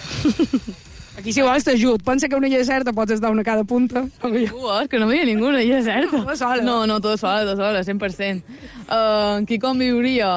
Aquí, si vols, t'ajut. Pensa que una illa deserta pots estar una a cada punta. Uh, és que no m'hi ha ningú una illa deserta. Tota sola. No, no, tota sola, tota sola, cent per cent. Uh, en qui conviuria?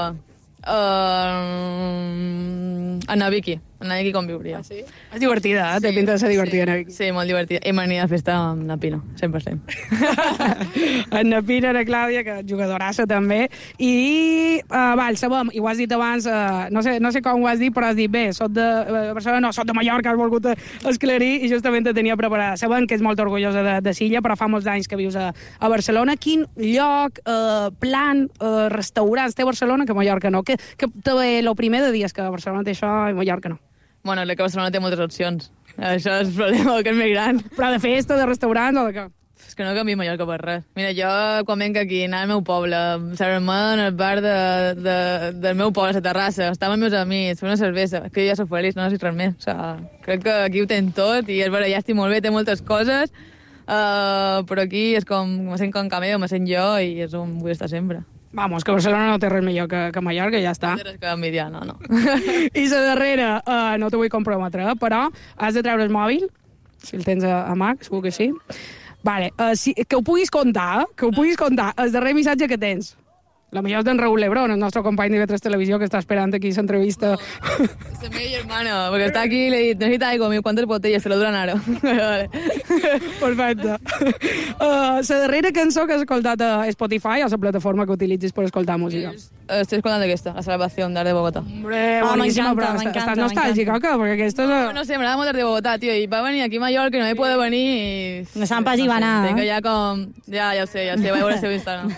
Uh, en la Vicky. En la Vicky conviuria. Ah, sí? És divertida, eh? Té pinta de ser divertida, sí, na Vicky. Sí, molt divertida. I m'anirà a festa amb la Pino, cent per cent. En la Pino, la Clàudia, que jugadorassa també. I, uh, val, sabem, i ho has dit abans, uh, no, sé, no sé com ho has dit, però has dit, bé, soc de uh, Barcelona, no, soc de Mallorca, has volgut esclarir, i justament te tenia preparada. Sabem que és molt orgullosa de, de Silla, però fa molts anys que vius a, a Barcelona. Quin lloc, uh, plan, uh, restaurants té Barcelona que Mallorca no? Que, que el primer de dir és que Barcelona té això i Mallorca no. Bueno, crec que Barcelona té moltes opcions. Això és el problema, que és més gran. Però de festa, de restaurants o de què? És que no canvia Mallorca per res. Mira, jo quan venc aquí, anar al meu poble, servir-me en el bar de, de, del meu poble, a la terrassa, estar amb els meus amics, fer una cervesa, que jo ja soc feliç, no necessito res més. O sigui, crec que aquí ho tenen tot, i és vera, ja estic molt bé, té moltes coses, uh, però aquí és com, me sent com cameo, me sent jo, i és on vull estar sempre. Vamos, que Barcelona no té res millor que, que Mallorca, ja està. No té res que envidiar, no, no. I la darrera, uh, no t'ho vull comprometre, però has de treure el mòbil, si el tens a, a mà, segur que sí. Vale, uh, si, que ho puguis contar, que ho puguis contar, el darrer missatge que tens. La millor és d'en Raúl Lebrón, el nostre company d'I V tres Televisió, que està esperant aquí s'entrevista. No, es mi hermano, porque está aquí y le dice, necesita algo, ¿cuántas botellas? Se lo duran ara. Vale. Perfecte. Uh, la darrera cançó que has escoltat a Spotify, a la plataforma que utilitzis per escoltar música. Estoy escoltant aquesta, La Salvación d'Art de Bogotá. Hombre, oh, boníssima, però estàs nostàlgica, o què? Perquè aquesta és... No, no sé, m'agrada molt Art de Bogotá, tío, y va a venir aquí a Mallorca y no me puede venir y... No saben pas hi va anar, Tengo eh? ya con... Ya, ya sé, ya sé, voy a veure el seu Instagram.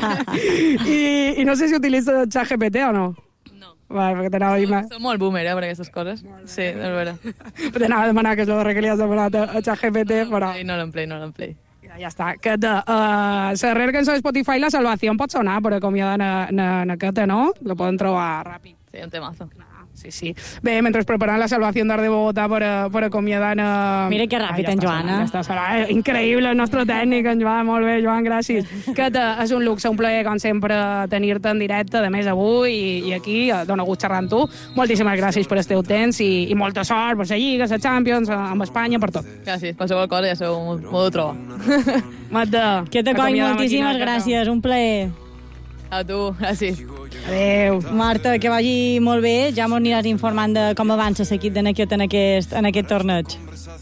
I, I no sé si utilitza ChatGPT o no. No. Vale, perquè t'anava a dir... Som molt boomer, eh, per aquestes coses. Sí, és veritat. T'anava a demanar que és la darrera que li has demanat a, a ChatGPT, però... No l'emplei, no l'emplei. Ja, ja està. Que de, uh, la darrera cançó de Spotify, La Salvación, pot sonar per acomiadar na, na, na aquesta, no? La poden trobar ràpid. Sí, un temazo. Sí, sí. Bé, mentre preparant La Salvación d'Art de Bogotá per, a, per acomiadar... A... Mira que ràpid, ah, ja en està Joan, sonant, eh? Ja està sonant. Eh, increïble, el nostre tècnic, en Joan. Molt bé, Joan, gràcies. Que te, és un luxe, un plaer, com sempre, tenir-te en directe, de més avui, i, i aquí, dona gust xerrar amb tu. Moltíssimes gràcies per el teu temps i, i molta sort per la Lliga, la Champions, amb Espanya, per tot. Gràcies, qualsevol cosa ja sabeu, m'ho de trobar. Magda, Que te coi, moltíssimes gràcies, un plaer. A tu, gràcies. Adéu. Marta, que vagi molt bé. Ja m'ho aniràs informant de com avança l'equip en aquest, en aquest, en aquest torneig.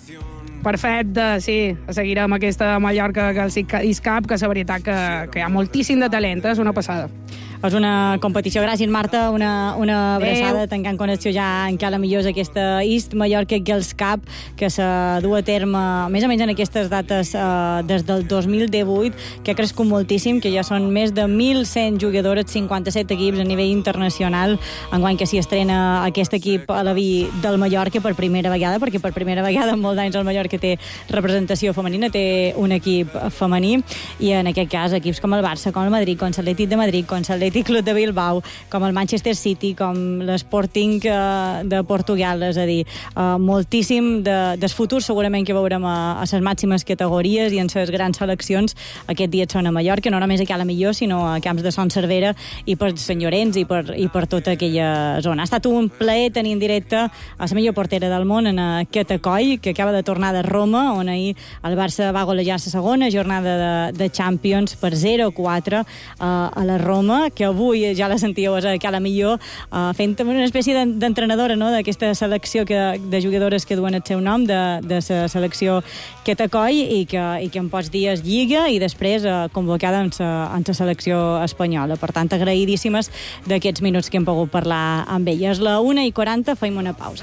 Perfecte, sí. Seguirem aquesta Mallorca que el ISCAP, que és la veritat que, que hi ha moltíssim de talent, és una passada. És una competició. Gràcies, Marta. Una, una abraçada, tancant connexió ja encara millor és aquesta East Mallorca Girls Cup, que se du a terme, més o menys en aquestes dates, eh, des del dos mil divuit, que ha crescut moltíssim, que ja són més de mil cent jugadores, cinquanta-set equips a nivell internacional, enguany que s'hi estrena aquest equip a la vi del Mallorca per primera vegada, perquè per primera vegada en molts anys el Mallorca té representació femenina, té un equip femení, i en aquest cas equips com el Barça, com el Madrid, com l'Atlètic de Madrid, com l'Atlètic Club de Bilbao, com el Manchester City, com l'Sporting eh, de Portugal, és a dir, eh, moltíssim de, del futur segurament que veurem a, a les màximes categories i en les grans seleccions aquest dia són a Mallorca, no només a Cala Millor, sinó a camps de Son Cervera i per Sant Llorenç i per, i per tota aquella zona. Ha estat un plaer tenir en directe a la millor portera del món, en aquest Coll, que acaba de tornar de Roma, on ahir el Barça va golejar la segona jornada de, de Champions per zero a quatre eh, a la Roma, que avui ja la sentíeu a Cala Millor, uh, fent una espècie d'entrenadora, no?, d'aquesta selecció que, de jugadores que duen el seu nom, de, de la selecció que t'acoll i que, i que en pocs dies lliga i després uh, convocada en la selecció espanyola. Per tant, agraïdíssimes d'aquests minuts que hem pogut parlar amb ella. És la una i quaranta, fem una pausa.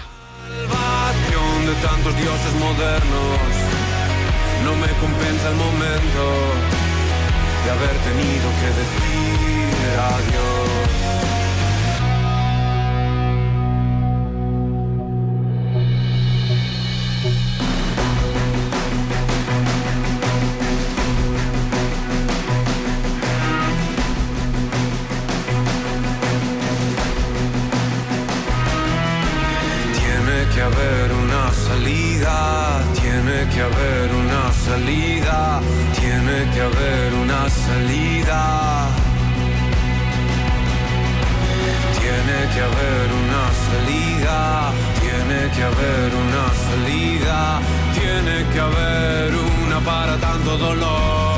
De tantos dioses modernos, no me compensa el momento de haber tenido que decir adiós. Tiene que haber una salida, tiene que haber una salida, tiene que haber una salida. Tiene que haber una salida, tiene que haber una salida, tiene que haber una para tanto dolor.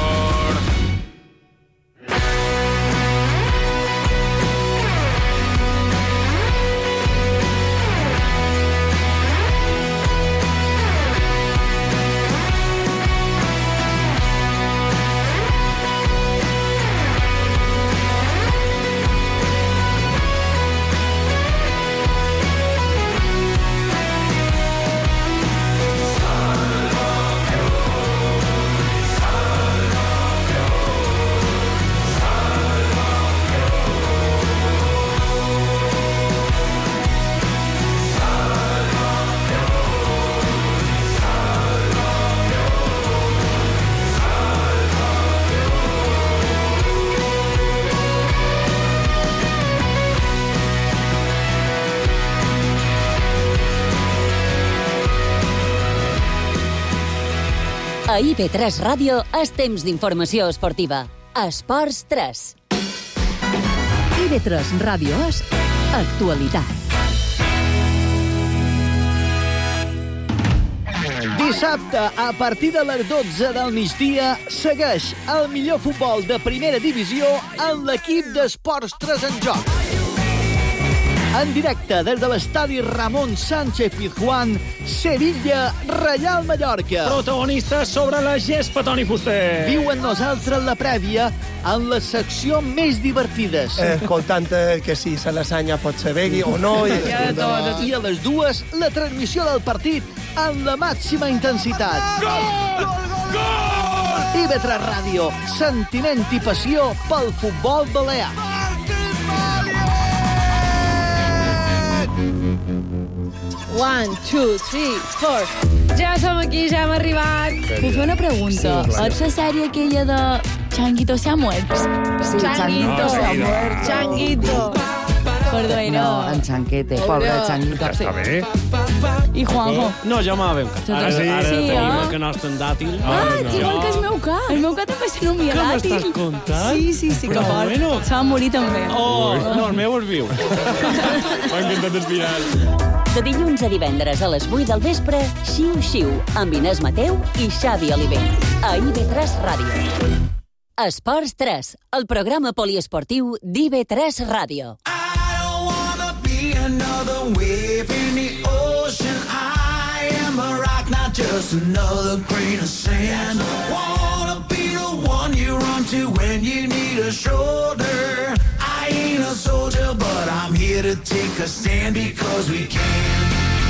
A I V tres Ràdio és temps d'informació esportiva. Esports tres. I V tres Ràdio és actualitat. Dissabte, a partir de les dotze del migdia, segueix el millor futbol de primera divisió en l'equip d'Esports tres en Joc. En directe des de l'estadi Ramon Sánchez Pizjuán, Sevilla, Reial Mallorca. Protagonista sobre la gespa, Toni Fuster. Viu amb nosaltres la prèvia en la secció més divertides. Eh, escoltant que si se lasanya pot ser vegui o no. I, I a les dues, la transmissió del partit amb la màxima intensitat. Gol! Gol! I B tres Ràdio, sentiment i passió pel futbol balear. One, two, three, four. Ja som aquí, ja hem arribat. Puc fer una pregunta? Sí, Ets la sèrie aquella de Changuito se ha muerto? Sí, Changuito se ha muerto. Changuito. Perdó, era... No, en Chanquete, pobre Changuito. Està bé. I Juanjo? No, ja m'ha veu. Ara sí, ara sí, tenim eh? el que nostre en dàtil. Ah, igual que el meu cap. El meu cap també se nomia Què dàtil. m'estàs contant? Sí, sí, sí, que Però fort. bueno. Se va morir també. Oh, no, el meu és viu. M'ha encantat el final. De dilluns a divendres a les vuit del vespre, Xiu Xiu, amb Inés Mateu i Xavi Oliver. A I B tres Ràdio. Esports tres, el programa poliesportiu d'I B tres Ràdio. Another wave in the ocean. I am a rock, not just another grain of sand. Wanna be the one you run to when you need a shoulder. I ain't a soldier, but I'm here to take a stand because we can.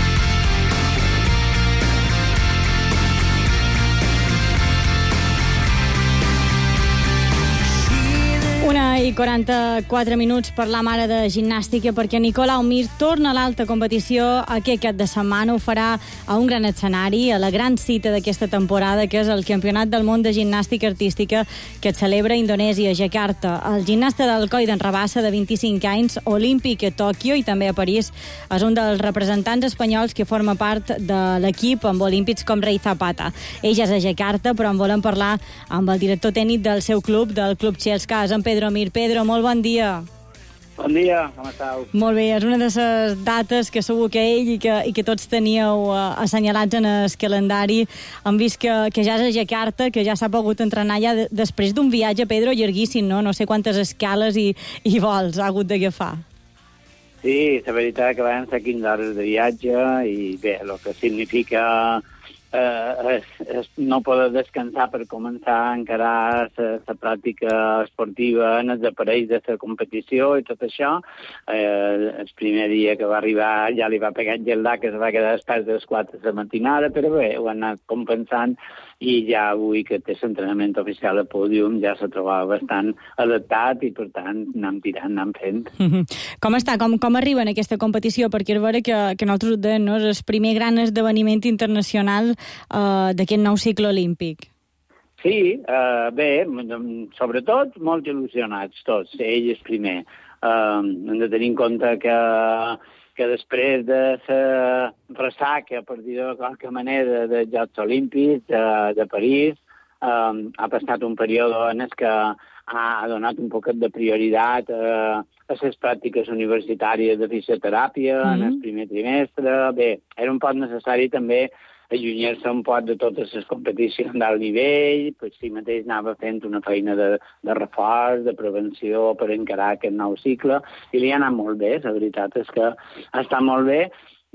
Una i quaranta-quatre minuts per la mare de gimnàstica perquè Nicolau Mir torna a l'alta competició aquest cap de setmana. Ho farà a un gran escenari, a la gran cita d'aquesta temporada, que és el Campionat del Món de Gimnàstica Artística que es celebra a Indonèsia, a Jakarta. El gimnasta del coll d'en Rabassa, de vint-i-cinc anys, olímpic a Tòquio i també a París, és un dels representants espanyols que forma part de l'equip amb olímpics com Rei Zapata. Ell és a Jakarta, però en volem parlar amb el director tècnic del seu club, del Club Chelskas, en Pedro Mir. Pedro, molt bon dia. Bon dia, com esteu? Molt bé, és una de les dates que segur que ell i que, i que tots teníeu uh, assenyalats en el calendari. Hem vist que, que ja és a Jakarta, que ja s'ha pogut entrenar ja de, després d'un viatge, Pedro, llarguíssim, no? No sé quantes escales i, i vols ha hagut d'agafar. Sí, la veritat que van ser quinze hores de viatge i bé, el que significa eh, és, és no poder descansar per començar a encarar la pràctica esportiva en els aparells de la competició i tot això. Eh, el primer dia que va arribar ja li va pegar el geldat, que es va quedar després de les quatre de la matinada, però bé, ho ha anat compensant i ja avui que té l'entrenament oficial al pòdium ja se trobava bastant adaptat i per tant anem tirant, anem fent. Com està? Com, com arriba en aquesta competició? Perquè és vera que, que nosaltres ho dèiem, no? És el primer gran esdeveniment internacional uh, d'aquest nou cicle olímpic. Sí, uh, bé, sobretot molt il·lusionats tots, ell és primer. Uh, hem de tenir en compte que que després de la ressaca, per dir-ho de qualque manera, dels Jocs Olímpics de, de París, eh, ha passat un període en el que ha donat un poquet de prioritat a, a les pràctiques universitàries de fisioteràpia mm-hmm. en el primer trimestre. Bé, era un poc necessari també allunyar-se un poc de totes les competicions d'alt nivell, per si mateix anava fent una feina de, de reforç, de prevenció per encarar aquest nou cicle, i li ha anat molt bé, la veritat és que està molt bé,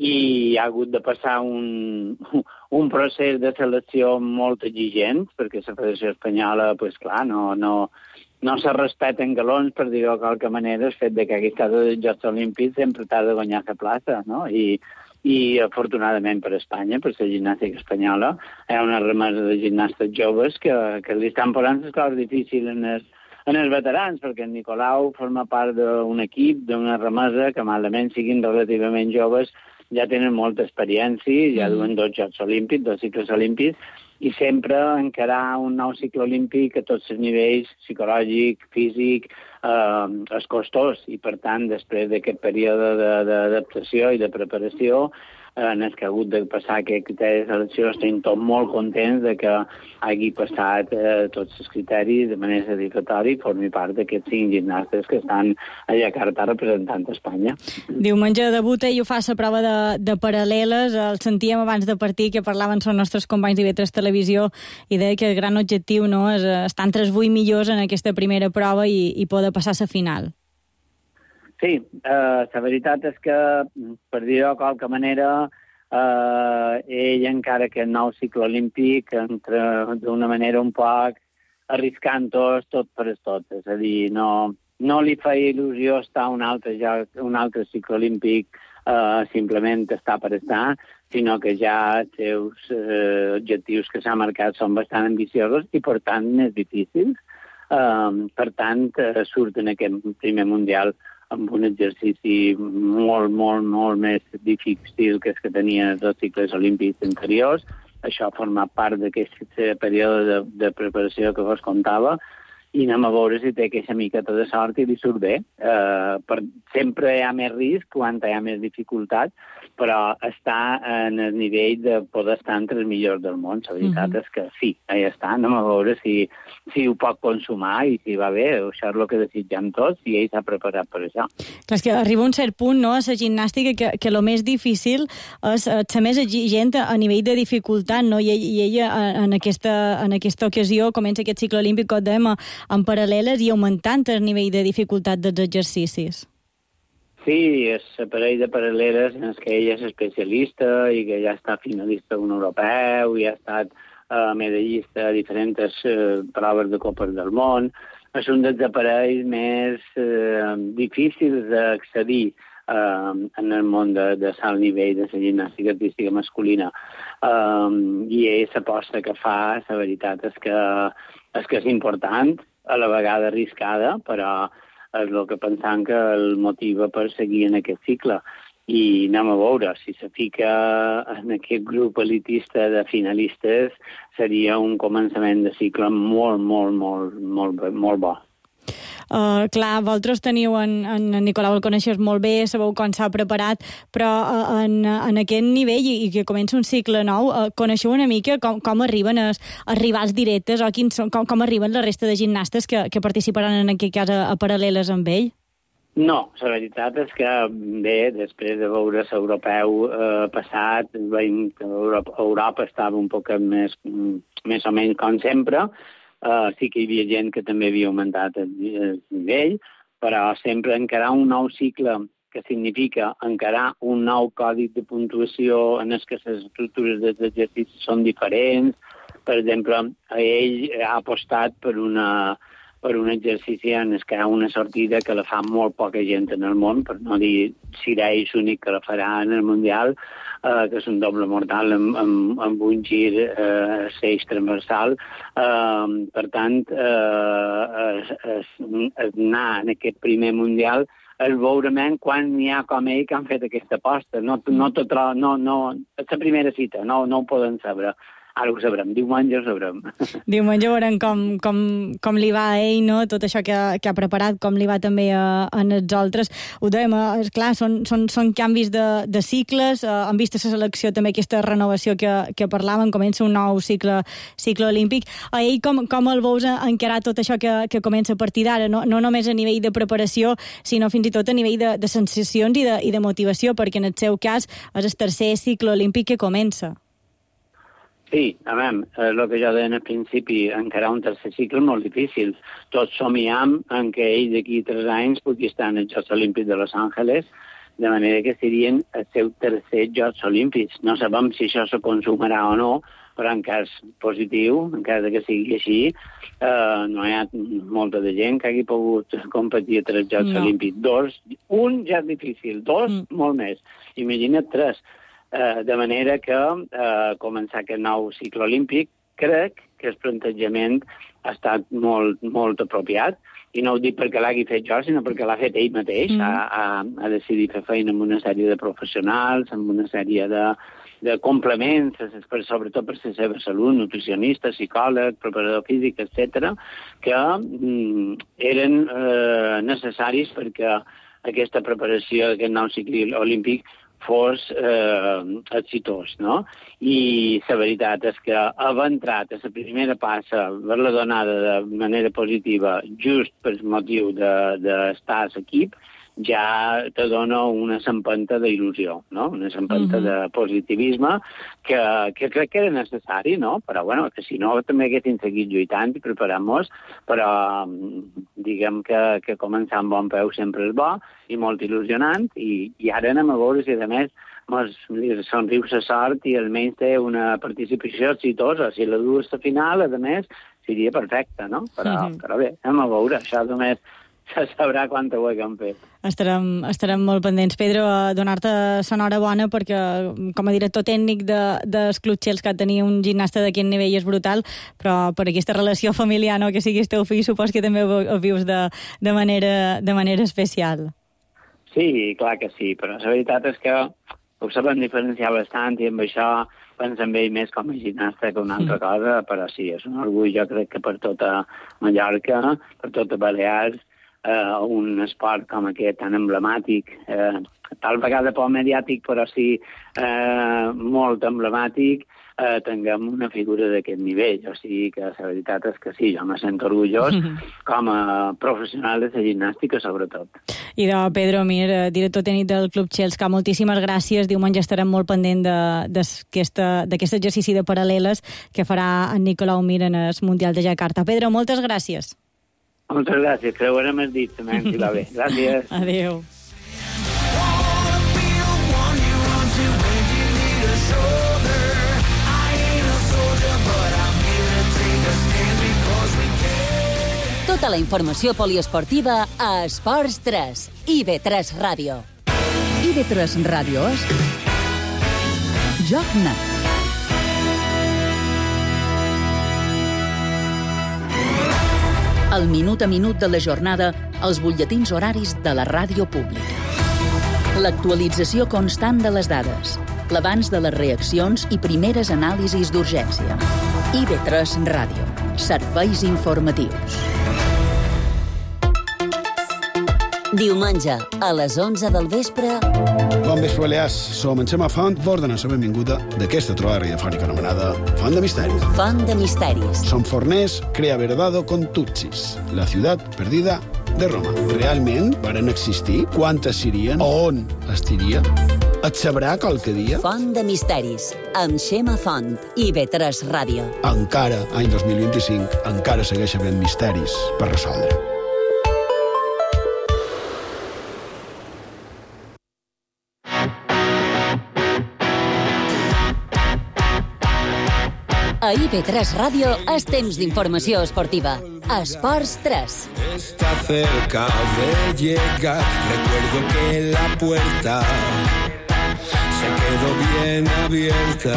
i ha hagut de passar un, un procés de selecció molt exigent, perquè la Federació Espanyola, pues, clar, no, no, no se respeten galons, per dir-ho de qualque manera, el fet de que aquest cas dels Jocs Olímpics sempre t'ha de guanyar la plaça, no? I i afortunadament per Espanya, per la gimnàstica espanyola, hi ha una remesa de gimnastes joves que, que li estan posant les coses difícils en els, en els veterans, perquè el Nicolau forma part d'un equip, d'una remesa que malament siguin relativament joves, ja tenen molta experiència, ja duen dos Jocs Olímpics, dos cicles olímpics, i sempre encarar un nou cicle olímpic a tots els nivells, psicològic, físic, eh, és costós. I, per tant, després d'aquest període d'adaptació i de preparació, en el que ha hagut de passar aquest criteri de selecció. Estem tots molt contents de que hagi passat eh, tots els criteris de manera satisfactòria i formi part d'aquests cinc gimnastes que estan a Jakarta representant Espanya. Diumenge debuta i ho fa la prova de, de paral·leles. El sentíem abans de partir que parlaven els nostres companys d'I V tres Televisió i deia que el gran objectiu no, és estar entre els vuit millors en aquesta primera prova i, i poder passar a la final. Sí, eh, la veritat és que, per dir-ho de qualque manera, eh, ell, encara que el nou cicle olímpic, entra d'una manera un poc arriscant-ho tot per tot. És a dir, no, no li feia il·lusió estar un altre, ja, un altre cicle olímpic, eh, simplement estar per estar, sinó que ja els seus eh, objectius que s'ha marcat són bastant ambiciosos i, per tant, més difícils. Eh, per tant, eh, surt en aquest primer mundial amb un exercici molt, molt, molt més difícil que el que tenia els cicles olímpics anteriors. Això ha format part d'aquest període de, de preparació que vos contava i anem a veure si té aquesta miqueta de sort i li surt bé. Uh, per, sempre hi ha més risc quan hi ha més dificultat, però està en el nivell de poder estar entre els millors del món. La veritat mm-hmm. és que sí, allà està. Anem a veure si, si ho pot consumar i si va bé. Això és el que desitgem tots i ell s'ha preparat per això. Clar, és que arriba un cert punt, no?, a la gimnàstica que, que el més difícil és ser més exigent a nivell de dificultat, no? I, i ella en aquesta, en aquesta ocasió comença aquest cicle olímpic, com dèiem, en paral·leles i augmentant el nivell de dificultat dels exercicis. Sí, és l'aparell de paral·leles en què ell és especialista i que ja està finalista d'un europeu i ha estat eh, medallista a diferents eh, proves de Copes del Món. És un dels aparells més eh, difícils d'accedir eh, en el món de, de salt nivell de la gimnàstica artística masculina. Um, I ell l'aposta que fa, la veritat és que, és que és important, a la vegada arriscada, però és el que pensam que el motiva per seguir en aquest cicle. I anem a veure, si se fica en aquest grup elitista de finalistes, seria un començament de cicle molt, molt, molt, molt, molt bo. Uh, clar, vosaltres teniu en, en Nicolau, el coneixes molt bé, sabeu com s'ha preparat, però uh, en, en aquest nivell i, i que comença un cicle nou, uh, coneixeu una mica com, com arriben els, els rivals directes o quins, com, com arriben la resta de gimnastes que, que participaran en aquest cas a, a paral·leles amb ell? No, la veritat és que bé, després de veure l'europeu eh, passat, veiem que Europa, Europa estava un poc més, més o menys com sempre. Uh, sí que hi havia gent que també havia augmentat el, el nivell, però sempre encarar un nou cicle, que significa encarar un nou codi de puntuació en els que les estructures dels exercicis són diferents. Per exemple, ell ha apostat per una per un exercici en el que hi ha una sortida que la fa molt poca gent en el món, per no dir si era ell l'únic que la farà en el Mundial, eh, que és un doble mortal amb, amb, amb un gir eh, seix transversal. Eh, per tant, eh, es, es, es anar en aquest primer Mundial és veurement quan n'hi ha com ell que han fet aquesta aposta. No, no, tot, no, no, és la primera cita, no, no ho poden saber. Ara ho sabrem, diumenge ho sabrem. Diumenge veurem com, com, com li va a ell, no? Tot això que, que ha preparat, com li va també a, a els altres. Ho dèiem, és clar, són, són, són canvis de, de cicles, eh, han vist a la selecció també aquesta renovació que, que parlàvem, comença un nou cicle, cicle olímpic. A ell com, com el veus encarar tot això que, que comença a partir d'ara? No, no només a nivell de preparació, sinó fins i tot a nivell de, de sensacions i de, i de motivació, perquè en el seu cas és el tercer cicle olímpic que comença. Sí, a veure, el que jo deia al principi, encarar un tercer cicle és molt difícil. Tots somiem en què ell d'aquí tres anys pugui estar en els Jocs Olímpics de Los Angeles, de manera que serien el seu tercer Jocs Olímpics. No sabem si això se consumarà o no, però en cas positiu, en cas que sigui així, eh, no hi ha molta de gent que hagi pogut competir a tres Jocs no. Olímpics. Dos, un ja és difícil, dos, mm. molt més. Imagina't tres. Uh, de manera que uh, començar aquest nou cicle olímpic, crec que el plantejament ha estat molt, molt apropiat, i no ho dic perquè l'hagi fet jo, sinó perquè l'ha fet ell mateix. Mm. Ha, ha, ha decidit fer feina amb una sèrie de professionals, amb una sèrie de, de complements, per, sobretot per la seva salut, nutricionista, psicòleg, preparador físic, etcètera, que mm, eren eh, necessaris perquè aquesta preparació d'aquest nou cicle olímpic fos eh, exitós, no? I la veritat és que haver entrat a la primera passa, haver-la donada de manera positiva just per motiu d'estar a l'equip, ja te dona una sempenta d'il·lusió, no? Una sempenta mm-hmm. de positivisme que, que crec que era necessari, no? Però, bueno, que si no també haguessin seguit lluitant i preparant-nos, però diguem que, que començar amb bon peu sempre és bo i molt il·lusionant, i, i ara anem a veure si, a més, mos somriu la sort i almenys té una participació exitosa. Si la dues a final, a més, seria perfecta, no? Però, mm-hmm. però bé, anem a veure, això només se sabrà quanta ho hem fet. Estarem, estarem molt pendents. Pedro, a donar-te l'enhorabona perquè com a director tècnic de, dels Club Chelsea, que tenia un gimnasta d'aquest nivell és brutal, però per aquesta relació familiar, no, que siguis teu fill, supos que també ho vius de, de, manera, de manera especial. Sí, clar que sí, però la veritat és que ho sabem diferenciar bastant i amb això pensem ell més com a gimnasta que una altra mm. cosa, però sí, és un orgull, jo crec que per tota Mallorca, per tota Balears, eh, un esport com aquest tan emblemàtic, eh, tal vegada poc mediàtic, però sí eh, molt emblemàtic, eh, tinguem una figura d'aquest nivell. O sigui que la veritat és que sí, jo me sento orgullós com a professional de la gimnàstica, sobretot. I de Pedro Mir, director tècnic del Club Chelsea, moltíssimes gràcies. Diumenge estarem molt pendent d'aquest exercici de paral·leles que farà en Nicolau Mir en el Mundial de Jakarta. Pedro, moltes gràcies. Moltes gràcies. Creuarem el dit, també, si va bé. Gràcies. Adéu. Tota la informació poliesportiva a Esports tres, I B tres Ràdio. I B tres Ràdio és Joc Net. El minut a minut de la jornada als butlletins horaris de la ràdio pública. L'actualització constant de les dades, l'abans de les reaccions i primeres anàlisis d'urgència. I B tres Ràdio. Serveis informatius. Diumenge, a les onze del vespre... Bon vespre, Balears. Som en Xema Font, vos donem la benvinguda d'aquesta trobada radiofònica anomenada Font de Misteris. Font de Misteris. Som forners, crea verdado con Tutsis, la ciutat perdida de Roma. Realment varen existir? Quantes serien? On estiria? Et sabrà qualque dia? Font de Misteris, amb Xema Font, I B tres Ràdio. Encara, any dos mil vint-i-cinc, encara segueix havent misteris per resoldre. A I B tres Ràdio és temps d'informació esportiva. Esports tres. Está cerca de llegar. Recuerdo que la puerta se quedó bien abierta.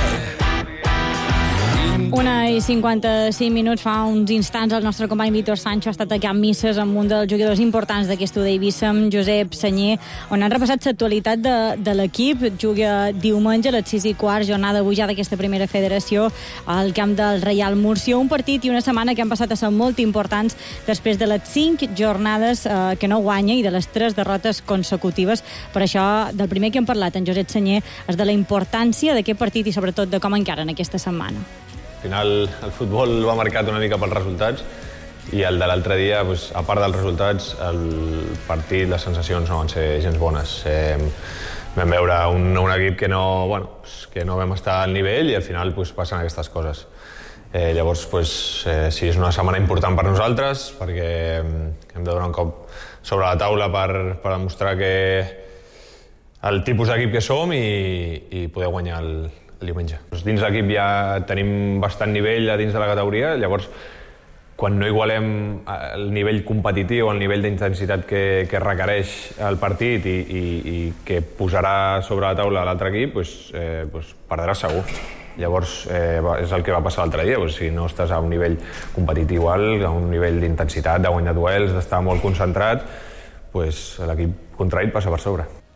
Una i cinquanta-cinc minuts, fa uns instants el nostre company Víctor Sancho ha estat aquí a misses amb un dels jugadors importants d'aquest Eivissa, amb Josep Senyer, on han repassat l'actualitat de, de l'equip. Juga diumenge a les sis i quart, jornada avui ja d'aquesta primera federació al camp del Reial Múrcia. Un partit i una setmana que han passat a ser molt importants després de les cinc jornades eh, que no guanya i de les tres derrotes consecutives. Per això, del primer que hem parlat, en Josep Senyer, és de la importància d'aquest partit i sobretot de com encaren aquesta setmana. Al final, el futbol va marcat una mica pels resultats i el de l'altre dia, doncs, a part dels resultats, el partit, les sensacions no van ser gens bones. Eh, vam veure un, un equip que no, bueno, pues, que no vam estar al nivell i al final pues, passen aquestes coses. Eh, llavors, pues, eh, sí, és una setmana important per nosaltres perquè hem de donar un cop sobre la taula per, per demostrar que el tipus d'equip que som i, i poder guanyar el, el diumenge. Dins l'equip ja tenim bastant nivell a dins de la categoria, llavors quan no igualem el nivell competitiu, el nivell d'intensitat que, que requereix el partit i, i, i que posarà sobre la taula l'altre equip, doncs, eh, doncs perdràs segur. Llavors eh, és el que va passar l'altre dia, doncs, si no estàs a un nivell competitiu alt, a un nivell d'intensitat, de guanyar duels, d'estar molt concentrat, doncs l'equip contrari et passa per sobre.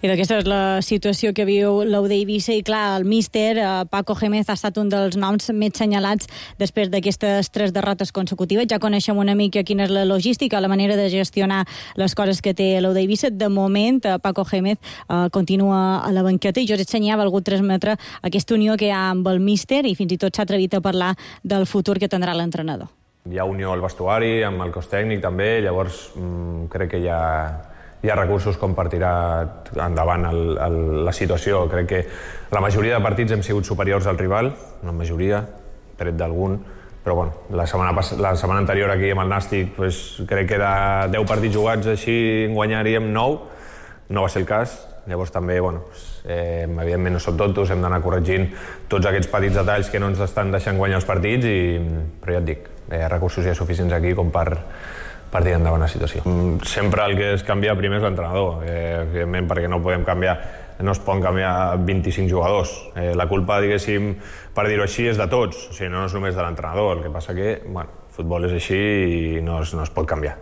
I d'aquesta és la situació que viu l'U D Eivissa i, clar, el míster, eh, Paco Gémez, ha estat un dels noms més senyalats després d'aquestes tres derrotes consecutives. Ja coneixem una mica quina és la logística, la manera de gestionar les coses que té l'U D Eivissa. De moment, eh, Paco Gémez eh, continua a la banqueta i Josep Senyà ha volgut transmetre aquesta unió que hi ha amb el míster i fins i tot s'ha atrevit a parlar del futur que tindrà l'entrenador. Hi ha unió al vestuari, amb el cos tècnic també, llavors mmm, crec que hi ha, hi ha recursos com per tirar endavant el, el, la situació. Crec que la majoria de partits hem sigut superiors al rival, una majoria, tret d'algun, però bueno, la setmana, la setmana anterior aquí amb el Nàstic pues, crec que de deu partits jugats així en guanyaríem nou, no va ser el cas. Llavors també, bueno, eh, evidentment no som tontos, hem d'anar corregint tots aquests petits detalls que no ens estan deixant guanyar els partits, i, però ja et dic, eh, recursos hi ha suficients aquí com per, per tirar endavant la situació. Sempre el que es canvia primer és l'entrenador, eh, evidentment perquè no podem canviar, no es poden canviar vint-i-cinc jugadors. Eh, la culpa, diguéssim, per dir-ho així, és de tots, o sigui, no és només de l'entrenador, el que passa que, bueno, el futbol és així i no es, no es pot canviar.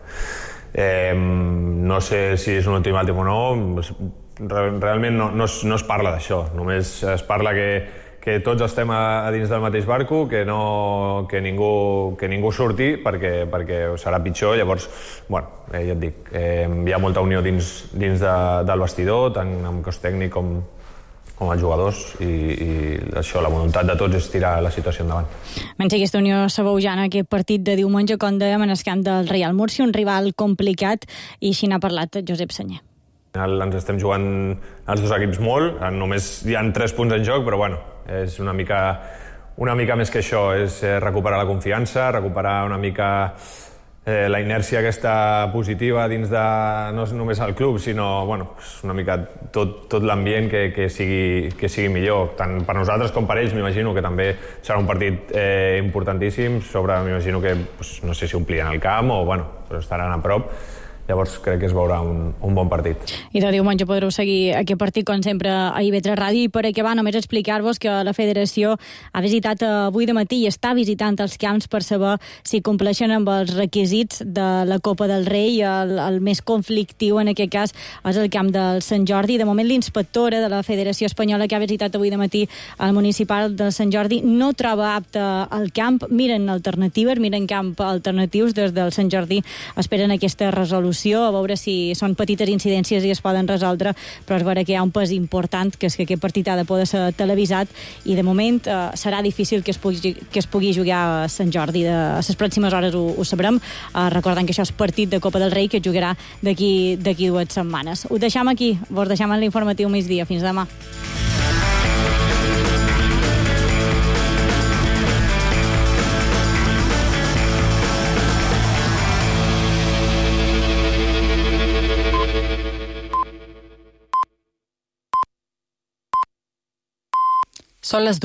Eh, no sé si és un ultimàtum o no, realment no, no, es, no es parla d'això, només es parla que, que tots estem a, a dins del mateix barco, que, no, que, ningú, que ningú surti perquè, perquè serà pitjor. Llavors, bueno, eh, ja et dic, eh, hi ha molta unió dins, dins de, del vestidor, tant amb cos tècnic com, com els jugadors, i, i això, la voluntat de tots és tirar la situació endavant. Menys aquesta unió saboujana, aquest partit de diumenge, com dèiem, en el camp del Real Múrcia, un rival complicat, i així n'ha parlat Josep Senyà. Al final ens estem jugant els dos equips molt, només hi ha tres punts en joc, però bueno, és una mica, una mica més que això, és recuperar la confiança, recuperar una mica eh, la inèrcia aquesta positiva dins de, no només el club, sinó bueno, una mica tot, tot l'ambient que, que, sigui, que sigui millor, tant per nosaltres com per ells. M'imagino que també serà un partit eh, importantíssim, sobre, m'imagino que pues, no sé si omplien el camp o bueno, però estaran a prop. Llavors crec que es veurà un, un bon partit. I de diumenge podreu seguir aquest partit, com sempre, a I V tres Ràdio. I per acabar, només explicar-vos que la federació ha visitat avui de matí i està visitant els camps per saber si compleixen amb els requisits de la Copa del Rei. El, el més conflictiu, en aquest cas, és el camp del Sant Jordi. De moment, l'inspectora de la Federació Espanyola, que ha visitat avui de matí al municipal de Sant Jordi, no troba apte el camp. Miren alternatives, miren camp alternatius des del Sant Jordi. Esperen aquesta resolució, a veure si són petites incidències i es poden resoldre, però es veurà que hi ha un pes important, que és que aquest partit ha de poder ser televisat, i de moment eh, serà difícil que es pugui, que es pugui jugar a Sant Jordi. De, a les pròximes hores ho, ho sabrem, eh, recordant que això és partit de Copa del Rei que es jugarà d'aquí d'aquí dues setmanes. Ho deixam aquí, vos deixam en l'informatiu migdia. Fins demà. Són les